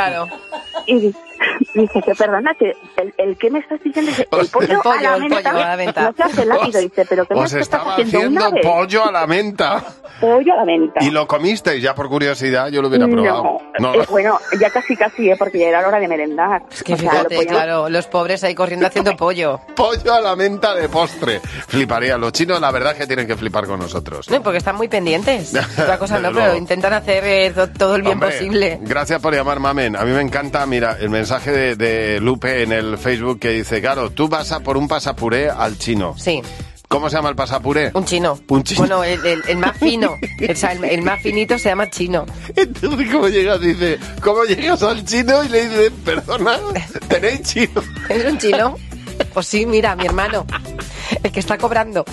Y dice que perdona, que el que me estás diciendo es el pollo a la menta no se hace lápido. Dice, pero ¿qué me estás haciendo pollo a la menta? Pollo a la menta. ¿Y lo comisteis? Ya por curiosidad, yo lo hubiera probado. No. Bueno, ya casi, porque ya era la hora de merendar. Es que fíjate, claro, los pobres ahí corriendo haciendo pollo. Pollo a la menta de postre. Fliparía. Los chinos, la verdad, que tienen que flipar con nosotros. No, porque están muy pendientes. Otra cosa no, pero intentan hacer todo el bien posible. Gracias por llamar, Mamen. A mí me encanta, mira, el mensaje de Lupe en el Facebook que dice, claro, tú vas a por un pasapuré al chino. Sí. ¿Cómo se llama el pasapuré? Un chino. Bueno, el más fino. O sea, el más finito se llama chino. Entonces, ¿cómo llegas? Dice, ¿cómo llegas al chino? Y le dice, perdona, ¿tenéis chino? ¿Es un chino? Pues sí, mira, mi hermano. El que está cobrando.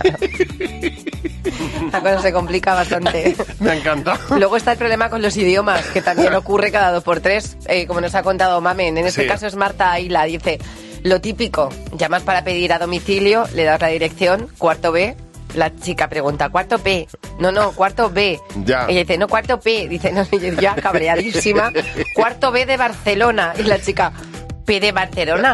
La cosa se complica bastante. Me ha encantado. Luego está el problema con los idiomas, que también ocurre cada 2 por 3, como nos ha contado Mamen. En este caso es Marta Aila, dice, lo típico, llamas para pedir a domicilio, le das la dirección, cuarto B, la chica pregunta, ¿cuarto P? No, cuarto B. Ya. Ella dice, no, cuarto P. Dice, no, ya cabreadísima, cuarto B de Barcelona. Y la chica, P de Barcelona.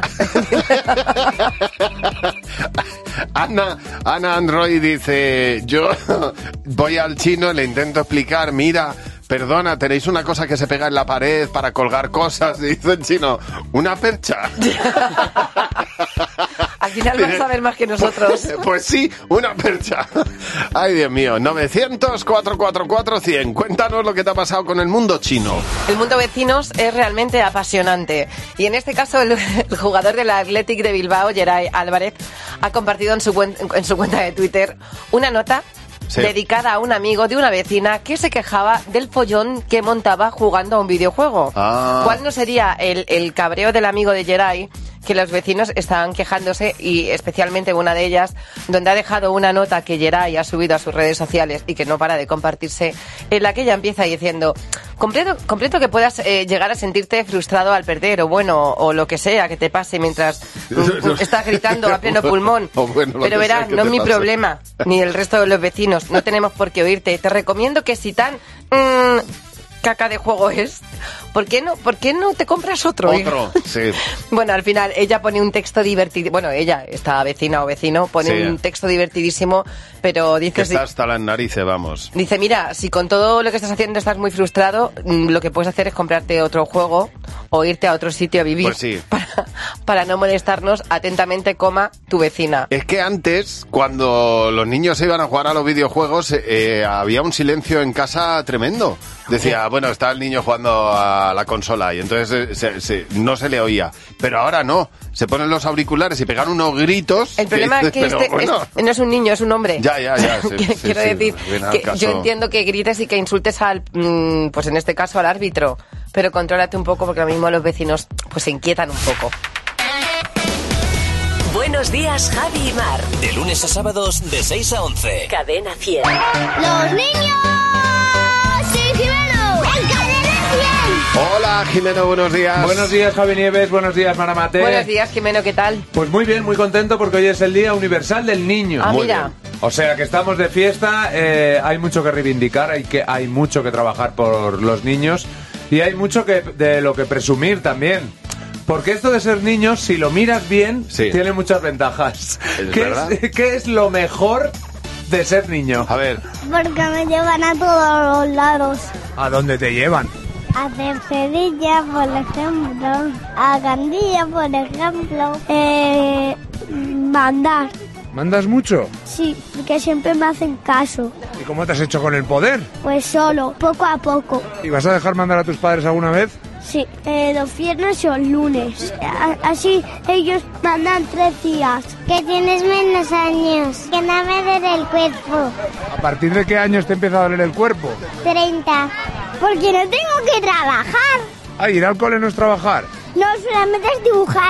Ana Android dice, yo voy al chino, le intento explicar, mira, perdona, tenéis una cosa que se pega en la pared para colgar cosas, dice el chino, una percha. Al final vas a ver más que nosotros. Pues sí, una percha. Ay, Dios mío. 900-444-100. Cuéntanos lo que te ha pasado con el mundo chino. El mundo vecinos es realmente apasionante. Y en este caso, el jugador del Athletic de Bilbao, Geray Álvarez, ha compartido en su cuenta de Twitter una nota dedicada a un amigo de una vecina que se quejaba del follón que montaba jugando a un videojuego. ¿Cuál no sería el cabreo del amigo de Geray? Que los vecinos estaban quejándose, y especialmente una de ellas, donde ha dejado una nota que Geray ha subido a sus redes sociales y que no para de compartirse, en la que ella empieza diciendo: completo que puedas llegar a sentirte frustrado al perder, o bueno, o lo que sea que te pase mientras estás gritando a pleno pulmón. Pero verás, no es mi problema, ni el resto de los vecinos, no tenemos por qué oírte. Te recomiendo que si tan... caca de juego es, ¿por qué no te compras otro? Sí. Bueno, al final ella pone un texto divertido. Bueno, ella, esta vecina o vecino, pone un texto divertidísimo, pero dice... Que está hasta las narices, vamos. Dice: mira, si con todo lo que estás haciendo estás muy frustrado, lo que puedes hacer es comprarte otro juego o irte a otro sitio a vivir. Pues sí. Para no molestarnos. Atentamente, tu vecina. Es que antes, cuando los niños se iban a jugar a los videojuegos, había un silencio en casa tremendo. Decía, bueno, está el niño jugando a la consola y entonces no se le oía. Pero ahora no. Se ponen los auriculares y pegan unos gritos. El problema es que no es un niño, es un hombre. Ya. Quiero decir que yo entiendo que grites y que insultes pues en este caso al árbitro. Pero contrólate un poco, porque ahora mismo los vecinos pues se inquietan un poco. Buenos días, Javi y Mar. De lunes a sábados de 6 a 11. Cadena 100. ¡Los niños! ¡Sí, Jimeno! ¡En Cadena 100! Hola, Jimeno, buenos días. Buenos días, Javi Nieves. Buenos días, Maramate. Buenos días, Jimeno, ¿qué tal? Pues muy bien, muy contento porque hoy es el Día Universal del Niño. Ah, mira. O sea que estamos de fiesta, hay mucho que reivindicar, hay mucho que trabajar por los niños y hay mucho de lo que presumir también. Porque esto de ser niño, si lo miras bien, tiene muchas ventajas. ¿Qué es lo mejor de ser niño? A ver. Porque me llevan a todos los lados. ¿A dónde te llevan? A Cercedilla, por ejemplo. A Gandía, por ejemplo. Mandar. ¿Mandas mucho? Sí, porque siempre me hacen caso. ¿Y cómo te has hecho con el poder? Pues solo, poco a poco. ¿Y vas a dejar mandar a tus padres alguna vez? Sí, los viernes o el lunes. Así ellos mandan 3 días. Que tienes menos años, que no me duele el cuerpo. ¿A partir de qué años te empieza a doler el cuerpo? 30. Porque no tengo que trabajar. Ah, ir al cole no es trabajar. No, solamente es dibujar.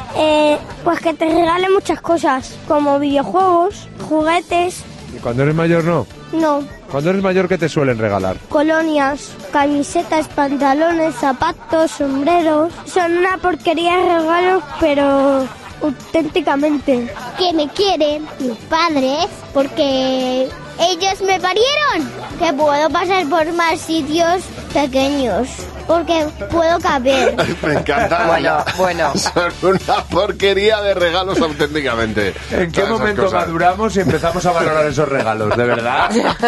Pues que te regalen muchas cosas, como videojuegos, juguetes. ¿Y cuando eres mayor no? No. Cuando eres mayor, ¿qué te suelen regalar? Colonias, camisetas, pantalones, zapatos, sombreros. Son una porquería de regalos, pero auténticamente. Que me quieren mis padres, porque ellos me parieron. Que puedo pasar por más sitios pequeños, porque puedo caber. Me encanta. Bueno. Son una porquería de regalos auténticamente. ¿En qué momento maduramos y empezamos a valorar esos regalos? ¿De verdad?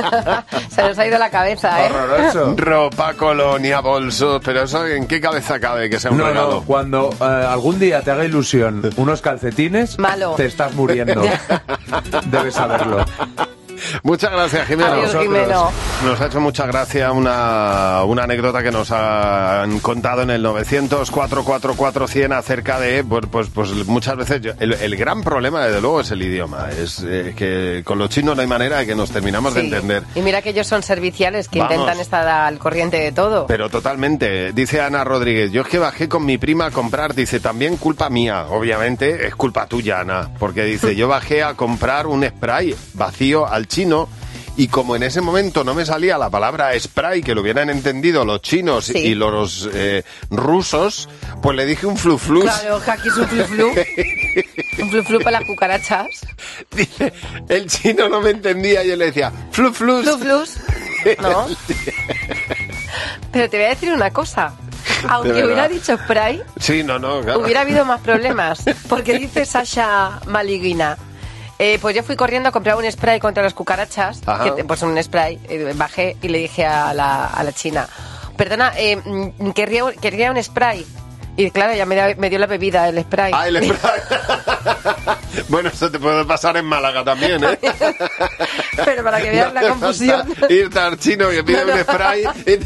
Se nos ha ido la cabeza, ¿eh? Horroroso. Ropa, colonia, bolsos, pero eso ¿en qué cabeza cabe que sea un regalo? No, cuando algún día te haga ilusión unos calcetines, malo, te estás muriendo. Debes saberlo. Muchas gracias, Jimeno. Adiós, Jimeno. Nos ha hecho mucha gracia una anécdota que nos han contado en el 900-444-100 acerca de, pues muchas veces, el gran problema, desde luego, es el idioma. Es que con los chinos no hay manera de que nos terminamos de entender. Y mira que ellos son serviciales, que intentan estar al corriente de todo. Pero totalmente. Dice Ana Rodríguez, yo es que bajé con mi prima a comprar, dice, también culpa mía. Obviamente es culpa tuya, Ana, porque dice, yo bajé a comprar un spray vacío al chino y como en ese momento no me salía la palabra spray, que lo hubieran entendido los chinos y los rusos, pues le dije un fluflus. Claro, aquí es un fluflu. Un fluflu para las cucarachas. Dice, el chino no me entendía y yo le decía, fluflus. Fluflus. No. Pero te voy a decir una cosa. Aunque hubiera dicho spray, claro, hubiera habido más problemas. Porque dice Sasha Maliguina, pues yo fui corriendo a comprar un spray contra las cucarachas, pues un spray, bajé y le dije a la china, perdona, querría un spray. Y claro, ya me dio la bebida, el spray. Ah, el spray. Bueno, eso te puede pasar en Málaga también, ¿eh? Pero para que veas la confusión. Irte al chino que pide un spray.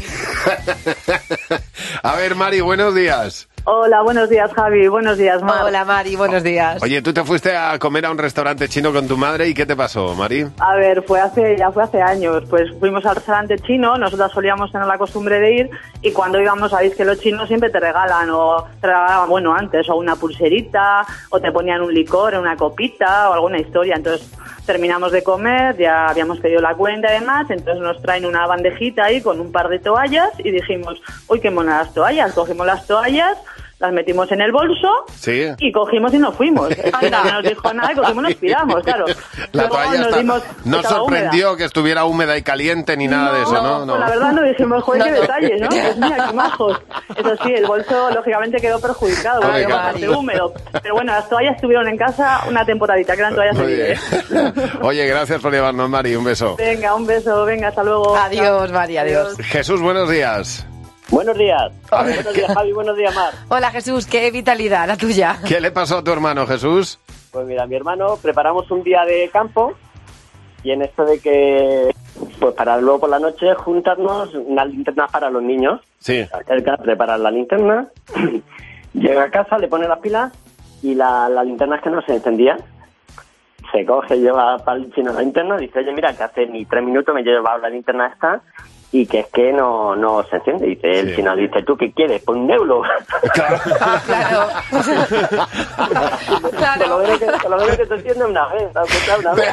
A ver, Mari, buenos días. Hola, buenos días, Javi. Buenos días, Mar. Hola, Mari, buenos días. Oye, tú te fuiste a comer a un restaurante chino con tu madre y ¿qué te pasó, Mari? A ver, ya fue hace años. Pues fuimos al restaurante chino, nosotros solíamos tener la costumbre de ir y cuando íbamos, sabéis que los chinos siempre te regalaban bueno, antes, o una pulserita, o te ponían un licor, una copita o alguna historia. Entonces terminamos de comer, ya habíamos pedido la cuenta y demás, entonces nos traen una bandejita ahí con un par de toallas y dijimos, uy, qué monas las toallas. Cogimos las toallas, las metimos en el bolso y cogimos y nos fuimos. No nos dijo nada y cogimos y nos piramos, claro. La toalla no sorprendió húmeda. Que estuviera húmeda y caliente ni nada de eso, ¿no? Pues la verdad no dijimos, joder, qué detalles, ¿no? Pues mira, qué majos. Eso sí, el bolso lógicamente quedó perjudicado, porque era bastante húmedo. Pero bueno, las toallas estuvieron en casa una temporadita, que eran toallas de vida. Oye, gracias por llevarnos, Mari, un beso. Venga, un beso, venga, hasta luego. Adiós, Mari, adiós. Jesús, buenos días. Buenos días. Buenos días, Javi. Buenos días, Mar. Hola, Jesús. Qué vitalidad la tuya. ¿Qué le pasó a tu hermano, Jesús? Pues mira, mi hermano, preparamos un día de campo y en esto de que, pues para luego por la noche juntarnos unas linternas para los niños. Sí. Acerca, preparar la linterna, llega a casa, le pone las pilas y la linterna es que no se encendía. Se coge, lleva para el chino la linterna, dice, oye, mira, que hace ni 3 minutos me he llevado la linterna esta y que es que no se enciende. Dice el chino, dice, ¿tú qué quieres? Pues un euro. Claro. Por lo menos que se enciende una vez, aunque sea una vez.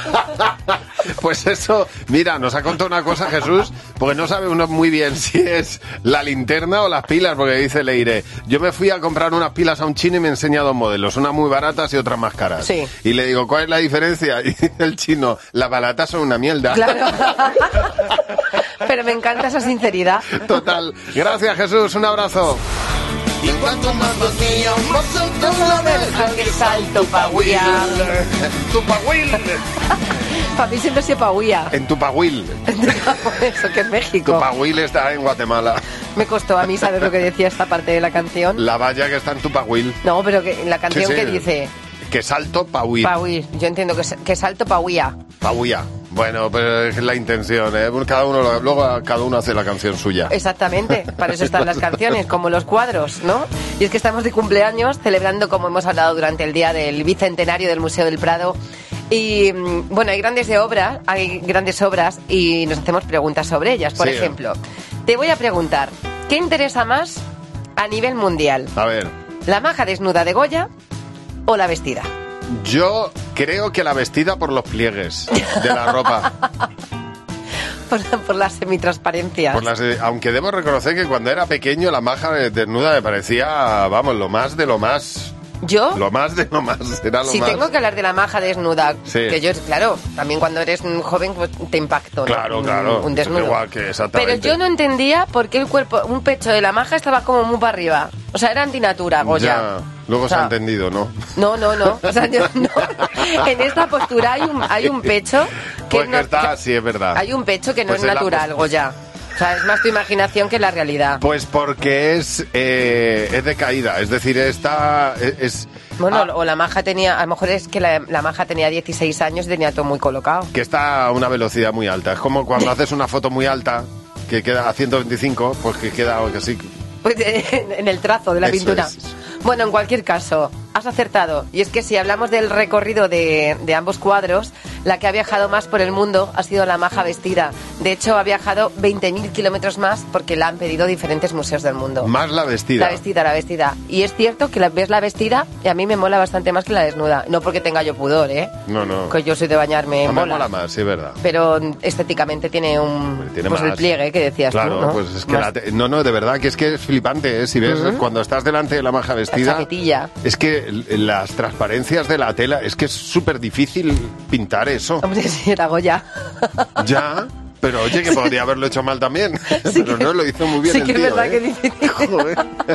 Pues eso, mira, nos ha contado una cosa, Jesús, porque no sabe uno muy bien si es la linterna o las pilas, porque dice Leire, yo me fui a comprar unas pilas a un chino y me enseña 2 modelos, unas muy baratas y otras más caras. Sí. Y le digo, ¿cuál es la diferencia? Y dice el chino, las baratas son una mierda. Claro. Pero me encanta esa sinceridad. Total. Gracias, Jesús. Un abrazo. Y cuanto más los niños, vosotros lo dejan que salto pa' huir. Tupahuil. Para mí siempre se pahuía. En Tupahuil. Eso que es México. Tupahuil está en Guatemala. Me costó a mí saber lo que decía esta parte de la canción. La valla que está en Tupahuil. No, pero que la canción sí. que dice... Que salto pa' huir. Pa' huir. Yo entiendo que salto pa' huía. Pa' huía. Bueno, pero es la intención, ¿eh? Luego cada uno hace la canción suya. Exactamente, para eso están las canciones, como los cuadros, ¿no? Y es que estamos de cumpleaños, celebrando, como hemos hablado durante el día del bicentenario del Museo del Prado. Y bueno, hay grandes obras y nos hacemos preguntas sobre ellas. Por ejemplo, te voy a preguntar, ¿qué interesa más a nivel mundial? A ver. ¿La maja desnuda de Goya o la vestida? Yo creo que la vestida por los pliegues de la ropa. Por las semitransparencias. Aunque debo reconocer que cuando era pequeño la maja desnuda me parecía, vamos, lo más de lo más. ¿Yo? Lo más de lo más. Era lo si más. Tengo que hablar de la maja desnuda, que yo, claro, también cuando eres un joven pues, te impactó, ¿no? Claro. Un desnudo. Igual que exactamente. Pero yo no entendía por qué un pecho de la maja estaba como muy para arriba. O sea, era antinatura, Goya. Ya, luego se ha entendido, ¿no? No. O sea, en esta postura hay un pecho que pues que está, sí, es verdad. Hay un pecho que no es natural, Goya. O sea, es más tu imaginación que la realidad. Pues porque es de caída, es decir, Bueno, o la maja tenía, a lo mejor es que la maja tenía 16 años y tenía todo muy colocado. Que está a una velocidad muy alta. Es como cuando haces una foto muy alta, que queda a 125, pues que queda así. Pues en el trazo de la pintura. Bueno, en cualquier caso, has acertado. Y es que si hablamos del recorrido de ambos cuadros, la que ha viajado más por el mundo ha sido la maja vestida. De hecho, ha viajado 20.000 kilómetros más porque la han pedido diferentes museos del mundo. Más la vestida. La vestida. Y es cierto que ves la vestida y a mí me mola bastante más que la desnuda. No porque tenga yo pudor, ¿eh? No. Que yo soy de bañarme en bola. Me mola más, sí, es verdad. Pero estéticamente tiene pues el pliegue que decías tú, ¿no? Pues es que de verdad que es flipante, ¿eh? Si ves, cuando estás delante de la maja vestida... La chaquetilla. Es que las transparencias de la tela, es que es súper difícil pintar eso. Hombre, sí, era Goya. Ya, pero oye, que podría haberlo hecho mal también. Sí, pero no, lo hizo muy bien el tío. Sí que es verdad que difícil. Joder.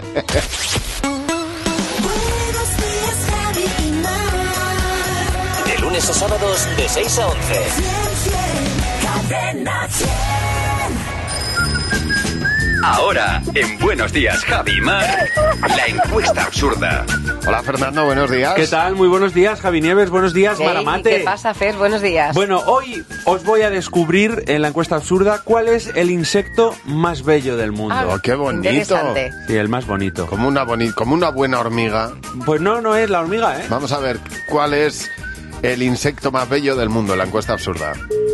De lunes a sábados, de 6 a 11. Ahora, en Buenos Días, Javi y Mar, la encuesta absurda. Hola, Fernando, buenos días. ¿Qué tal? Muy buenos días, Javi Nieves, buenos días, Hey, Maramate. ¿Qué pasa, Fer? Buenos días. Bueno, hoy os voy a descubrir en la encuesta absurda cuál es el insecto más bello del mundo. Oh, qué bonito. Interesante. Sí, el más bonito. Como una buena hormiga. Pues no es la hormiga, ¿eh? Vamos a ver cuál es el insecto más bello del mundo, la encuesta absurda.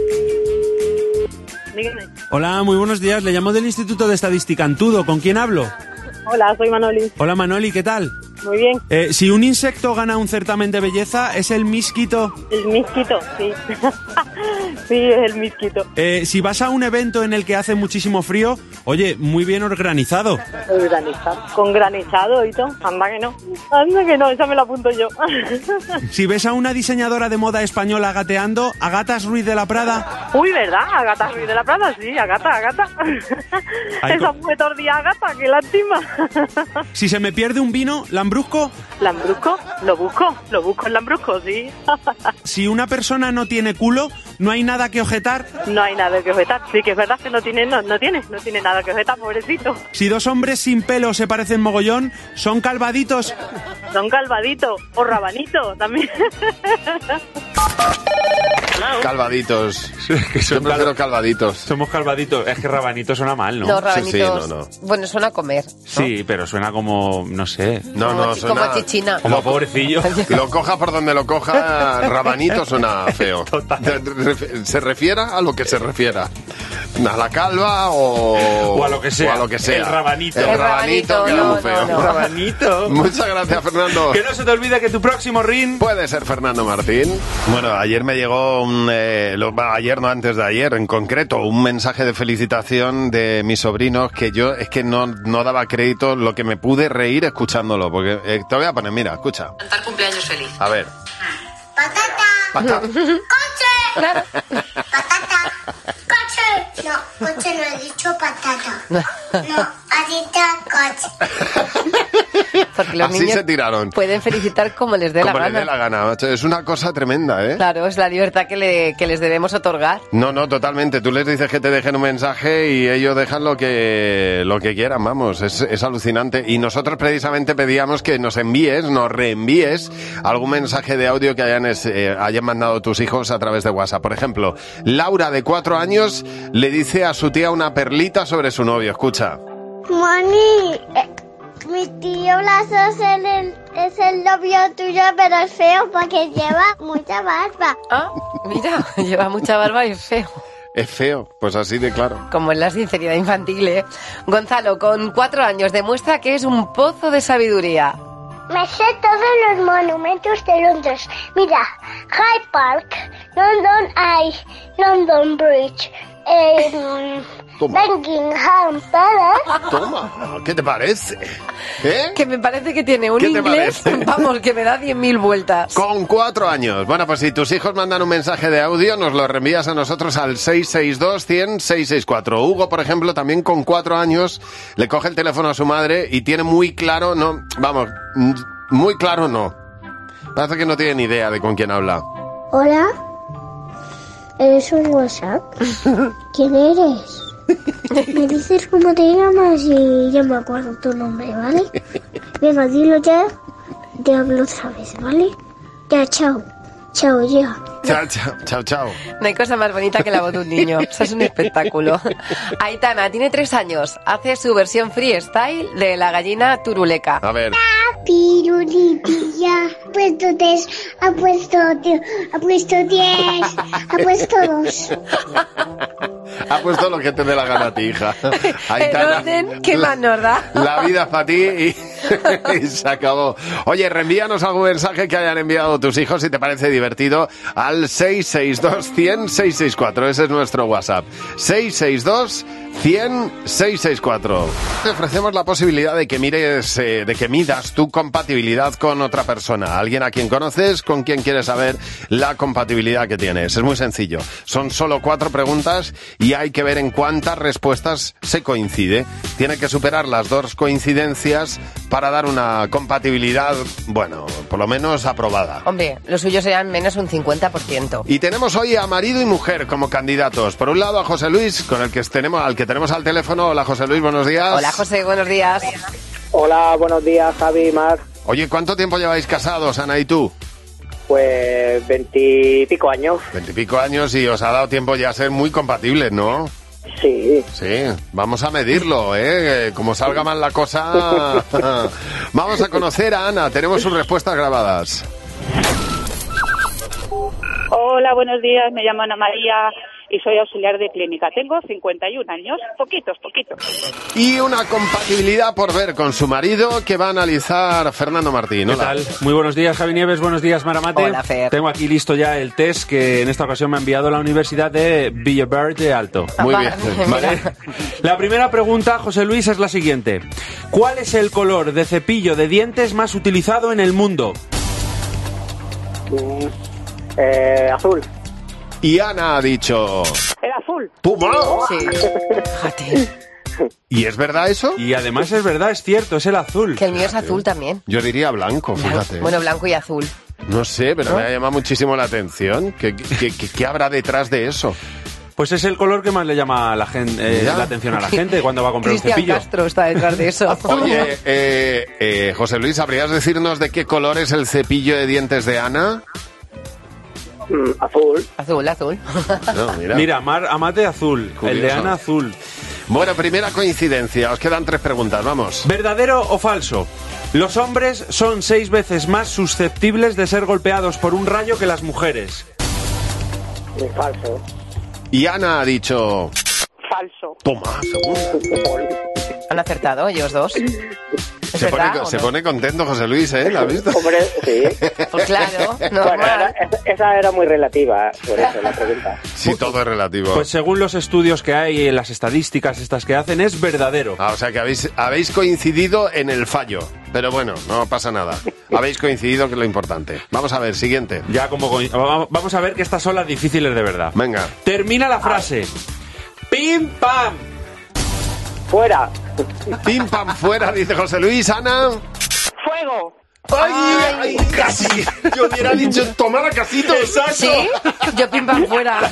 Dígame. Hola, muy buenos días. Le llamo del Instituto de Estadística Antudo. ¿Con quién hablo? Hola, soy Manoli. Hola, Manoli, ¿qué tal? Muy bien. Si un insecto gana un certamen de belleza, ¿es el misquito? El misquito, sí. Sí, es el misquito. Si vas a un evento en el que hace muchísimo frío, oye, muy bien organizado. Granizado. Con granizado y todo. Anda que no, esa me la apunto yo. Si ves a una diseñadora de moda española gateando, Agatas Ruiz de la Prada. Uy, ¿verdad? Agata Ruiz de la Prada, sí, Agata. Esa fue tordía Agata, qué lástima. Si se me pierde un vino, ¿Lambrusco? ¿Lambrusco? Lo busco en Lambrusco, sí. Si una persona no tiene culo, ¿no hay nada que objetar? No hay nada que objetar. Sí que es verdad que no tiene nada que objetar, pobrecito. Si dos hombres sin pelo se parecen mogollón, ¿son calvaditos? Son calvaditos o rabanitos también. Calvaditos. Yo prefiero calvaditos. Somos calvaditos. Es que rabanito suena mal, ¿no? No, rabanitos. Sí, no. Bueno, suena a comer, ¿no? Sí, pero suena como, no sé. Como suena... chichina. Como pobrecillo. Lo coja por donde lo coja, rabanito suena feo. Total. Se refiera a lo que se refiera. A la calva o a lo que sea. El rabanito. El rabanito queda muy feo. No. Rabanito. Muchas gracias, Fernando. Que no se te olvide que tu próximo ring puede ser Fernando Martín. Bueno, ayer me llegó antes de ayer en concreto, un mensaje de felicitación de mis sobrinos que yo es que no daba crédito lo que me pude reír escuchándolo, porque te voy a poner, mira, escucha. Cantar cumpleaños feliz. A ver. Patata. Claro. Patata. Coche. No, coche no he dicho patata. No, ha dicho coche. Porque los Así niños se tiraron. pueden felicitar como les dé la gana. Como les dé la gana, macho. Es una cosa tremenda, ¿eh? Claro, es la libertad que les debemos otorgar. No, totalmente. Tú les dices que te dejen un mensaje y ellos dejan lo que quieran, vamos. Es alucinante. Y nosotros precisamente pedíamos que nos reenvíes algún mensaje de audio que hayan mandado tus hijos a través de WhatsApp. Por ejemplo, Laura, de 4 años, le dice a su tía una perlita sobre su novio. Escucha. Moni, mi tío Blas es el novio tuyo, pero es feo porque lleva mucha barba. Ah, mira, lleva mucha barba y es feo. Es feo, pues así de claro. Como es la sinceridad infantil, ¿eh? Gonzalo, con 4 años, demuestra que es un pozo de sabiduría. Me sé todos los monumentos de Londres. Mira, Hyde Park, London Eye, London Bridge, Buckingham Palace. Toma, ¿qué te parece? ¿Eh? Que me parece que tiene un ¿Qué te inglés, parece? vamos, que me da 10.000 vueltas. Con 4 años. Bueno, pues si tus hijos mandan un mensaje de audio, nos lo reenvías a nosotros al 662-100-664. Hugo, por ejemplo, también con 4 años, le coge el teléfono a su madre y tiene muy claro, muy claro no. Parece que no tiene ni idea de con quién habla. Hola, ¿eres un WhatsApp? ¿Quién eres? Me dices cómo te llamas y yo me acuerdo tu nombre, ¿vale? Venga, dilo ya, te hablo otra vez, ¿vale? Ya, chao. Chao, ya. Chao. No hay cosa más bonita que la voz de un niño. Eso es un espectáculo. Aitana tiene 3 años. Hace su versión freestyle de la gallina turuleca. A ver. Pirulitilla, ha puesto 3, ha puesto 10, ha puesto 2. Ha puesto lo que te dé la gana a ti, hija. Aitana, el orden, ¿qué más nos da? La vida es para ti y se acabó. Oye, reenvíanos algún mensaje que hayan enviado tus hijos si te parece divertido al 662-100-664. Ese es nuestro WhatsApp. 662-100-664. Te ofrecemos la posibilidad de que midas tu compatibilidad con otra persona. Alguien a quien conoces, con quien quieres saber la compatibilidad que tienes. Es muy sencillo. Son solo 4 preguntas y hay que ver en cuántas respuestas se coincide. Tiene que superar las 2 coincidencias para dar una compatibilidad, bueno, por lo menos aprobada. Hombre, los suyos serían menos un 50%. Y tenemos hoy a marido y mujer como candidatos. Por un lado a José Luis, al que tenemos al teléfono. Hola, José Luis, buenos días. Hola, José, buenos días. Hola, buenos días, Javi y Mar. Oye, ¿cuánto tiempo lleváis casados, Ana y tú? Pues 20 y pico años. 20 y pico años, y os ha dado tiempo ya a ser muy compatibles, ¿no? Sí. Sí, vamos a medirlo, ¿eh? Como salga mal la cosa... Vamos a conocer a Ana, tenemos sus respuestas grabadas. Hola, buenos días, me llamo Ana María y soy auxiliar de clínica. Tengo 51 años, poquitos. Y una compatibilidad por ver con su marido que va a analizar Fernando Martín. ¿Qué Hola. tal? Muy buenos días, Javi Nieves, buenos días, Maramate. Hola, Fer. Tengo aquí listo ya el test que en esta ocasión me ha enviado la Universidad de Villaverde de Alto. Muy bien. ¿Vale? La primera pregunta, José Luis, es la siguiente. ¿Cuál es el color de cepillo de dientes más utilizado en el mundo? Azul. Y Ana ha dicho... ¿El azul? ¡Toma! Sí. Fíjate. ¿Y es verdad eso? Y además es verdad, es cierto, es el azul. Que el mío es azul también. Yo diría blanco, fíjate. Bueno, blanco y azul. No sé, pero ¿no? me ha llamado muchísimo la atención. ¿Qué habrá detrás de eso? Pues es el color que más le llama a la gente, la atención a la gente cuando va a comprar un Cristian cepillo. Castro está detrás de eso. Oye, José Luis, ¿sabrías decirnos de qué color es el cepillo de dientes de Ana? Azul. Azul. No, Mira, Amate azul, Curioso. el de Ana azul. Bueno, primera coincidencia. Os quedan 3 preguntas, vamos. ¿Verdadero o falso? Los hombres son 6 veces más susceptibles de ser golpeados por un rayo que las mujeres. Falso. Y Ana ha dicho... Falso. Toma, seguro. Han acertado ellos dos. ¿Es Se verdad se o no? pone contento José Luis, ¿eh? ¿La has visto? Hombre, sí. Pues claro, Bueno, normal. esa era muy relativa, por eso la pregunta. Sí, todo es relativo. Pues según los estudios que hay y las estadísticas estas que hacen, es verdadero. O sea que habéis coincidido en el fallo. Pero bueno, no pasa nada. Habéis coincidido, que es lo importante. Vamos a ver, siguiente. Ya vamos a ver que estas son las difíciles de verdad. Venga. Termina la frase. ¡Pim, pam! Fuera. Pim, pam, fuera, dice José Luis. Ana... Fuego. ¡Ay, casi! Yo hubiera dicho tomar a casitos. ¡Exacto! ¿Sí? Yo pim pam fuera.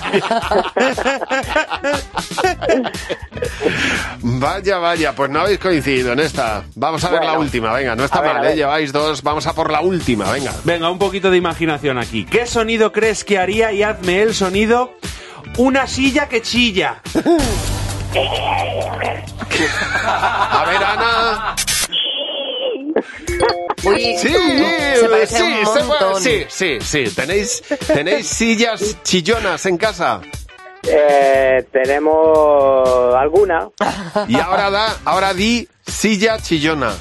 Vaya, pues no habéis coincidido en esta. Vamos a ver la última, venga, no está mal, lleváis 2, vamos a por la última, venga. Venga, un poquito de imaginación aquí. ¿Qué sonido crees que haría? Y hazme el sonido. Una silla que chilla. A ver, Ana... Uy, Sí, se parece un montón. sí. ¿Tenéis sillas chillonas en casa? Tenemos alguna. Y ahora di silla chillona.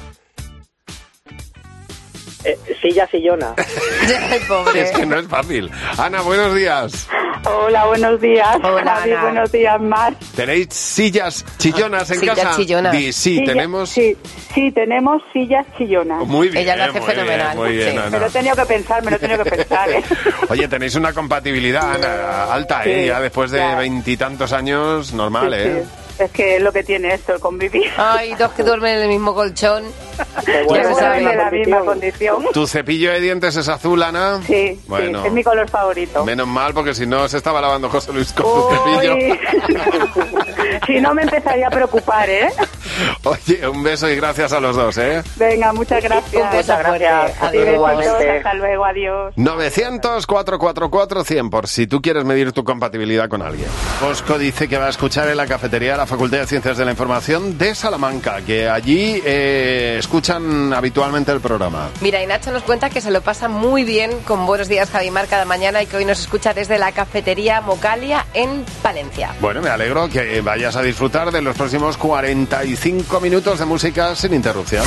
Silla sillona. Ay, pobre. Es que no es fácil. Ana, buenos días. Hola, buenos días. Hola, Javi, Ana. buenos días, Mar. ¿Tenéis sillas chillonas en Sillas casa? chillonas. Di, sí, tenemos... Sí, tenemos sillas chillonas. Muy bien, Ella lo hace muy fenomenal. bien, muy bien, Sí. Ana. Me lo he tenido que pensar, ¿eh? Oye, tenéis una compatibilidad, Ana, alta, Sí, ya después de ya. 20 y tantos años, normal, ¿eh? Sí. Es que es lo que tiene esto, el convivir. Ay, dos que duermen en el mismo colchón. Que se sabe. en la misma condición. ¿Tu cepillo de dientes es azul, Ana? Sí, Bueno. sí, es mi color favorito. Menos mal, porque si no se estaba lavando José Luis con tu Uy. cepillo. Si no me empezaría a preocupar, ¿eh? Oye, un beso y gracias a los dos, ¿eh? Venga, muchas gracias. Un beso fuerte. Y besitos, hasta luego, adiós. 900-444-100 por si tú quieres medir tu compatibilidad con alguien. Bosco dice que va a escuchar en la cafetería de la Facultad de Ciencias de la Información de Salamanca, que allí escuchan habitualmente el programa. Mira, y Nacho nos cuenta que se lo pasa muy bien con Buenos Días, Javi Mar, cada mañana y que hoy nos escucha desde la cafetería Mocalia en Palencia. Bueno, me alegro que vayas a disfrutar de los próximos 45 minutos de música sin interrupción.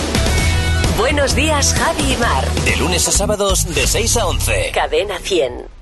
Buenos días, Javi y Mar. De lunes a sábados, de 6 a 11. Cadena 100.